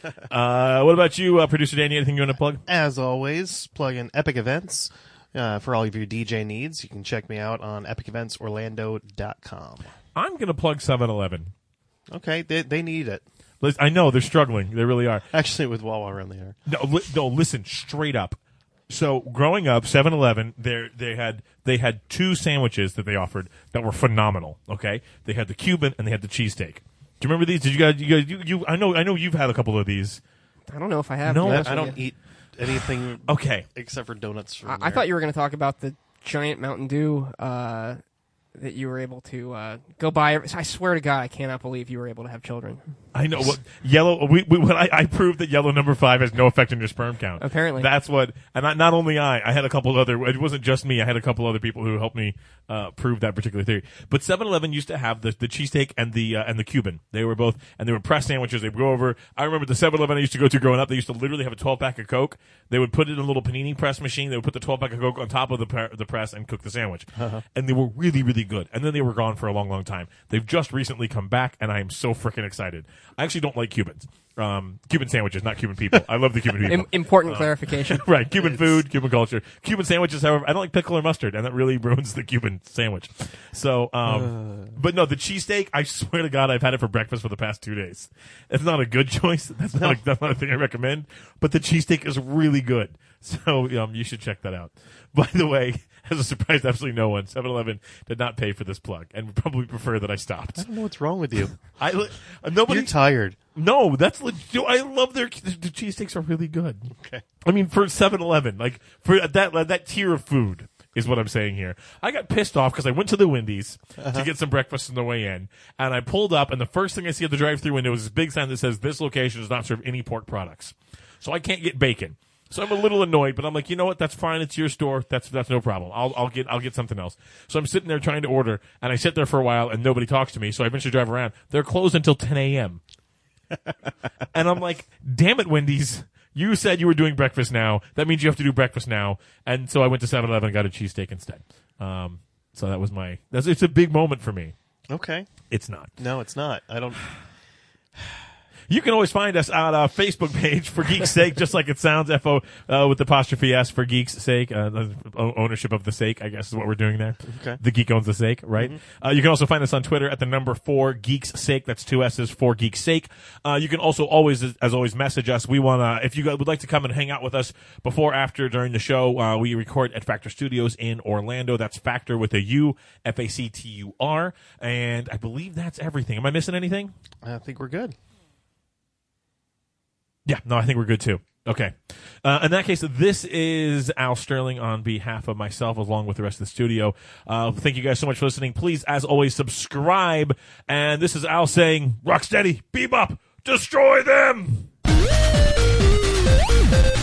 uh, what about you, uh, producer Danny? Anything you want to plug? As always, plug in Epic Events uh, for all of your D J needs. You can check me out on epic events orlando dot com. I'm going to plug seven eleven. Okay, they they need it. Listen, I know they're struggling. They really are. Actually, with Wawa around the air. No, li- no, listen, straight up. So growing up, seven eleven, they they had they had two sandwiches that they offered that were phenomenal. Okay, they had the Cuban and they had the cheesesteak. Do you remember these? Did you guys? You, guys, you, you I know I know you've had a couple of these. I don't know if I have. No, to be I, honest I with don't you. eat anything Okay, except for donuts. From I, I thought you were going to talk about the giant Mountain Dew uh, that you were able to uh, go buy. I swear to God, I cannot believe you were able to have children. I know. What, yellow. We, we when I, I proved that yellow number five has no effect on your sperm count. Apparently, that's what. And not, not only I, I had a couple other. It wasn't just me. I had a couple other people who helped me uh, prove that particular theory. But seven eleven used to have the the cheesesteak and the uh, and the Cuban. They were both, and they were press sandwiches. They would go over. I remember the seven eleven I used to go to growing up. They used to literally have a twelve pack of Coke. They would put it in a little panini press machine. They would put the twelve pack of Coke on top of the pre- the press and cook the sandwich. Uh-huh. And they were really really good. And then they were gone for a long long time. They've just recently come back, and I am so freaking excited. I actually don't like Cubans. Um, Cuban sandwiches, not Cuban people. I love the Cuban people. Im- important uh, clarification. Right, Cuban food, Cuban culture. Cuban sandwiches, however, I don't like pickle or mustard, and that really ruins the Cuban sandwich. So, um, uh. but no, the cheesesteak, I swear to God, I've had it for breakfast for the past two days. It's not a good choice. That's not, a, that's not a thing I recommend, but the cheesesteak is really good. So, um, you should check that out. By the way, as a surprise to absolutely no one, seven eleven did not pay for this plug, and would probably prefer that I stopped. I don't know what's wrong with you. I uh, nobody. You're tired. No, that's legit. I love their the, the cheesesteaks are really good. Okay. I mean, for seven eleven, like for that that tier of food is what I'm saying here. I got pissed off because I went to the Wendy's uh-huh. to get some breakfast on the way in, and I pulled up, and the first thing I see at the drive-thru window is this big sign that says, "This location does not serve any pork products." So I can't get bacon. So I'm a little annoyed, but I'm like, you know what? That's fine. It's your store. That's that's no problem. I'll I'll get I'll get something else. So I'm sitting there trying to order, and I sit there for a while, and nobody talks to me. So I eventually drive around. They're closed until ten a.m. And I'm like, damn it, Wendy's. You said you were doing breakfast now. That means you have to do breakfast now. And so I went to seven eleven and got a cheesesteak instead. Um, so that was my, that's, it's a big moment for me. Okay. It's not. No, it's not. I don't. You can always find us on our Facebook page, For Geek's Sake, just like it sounds, F O uh, with apostrophe S, For Geek's Sake. Uh, ownership of the sake, I guess, is what we're doing there. Okay. The geek owns the sake, right? Mm-hmm. Uh, you can also find us on Twitter at the number four Geek's Sake. That's two S's, For Geek's Sake. Uh, you can also always, as always, message us. We want to, if you would like to come and hang out with us before, after, during the show, uh, we record at Factor Studios in Orlando. That's Factor with a U, F A C T U R. And I believe that's everything. Am I missing anything? I think we're good. Yeah, no, I think we're good too. Okay. Uh, in that case, this is Al Sterling on behalf of myself, along with the rest of the studio. Uh, thank you guys so much for listening. Please, as always, subscribe. And this is Al saying, Rocksteady, Bebop, destroy them!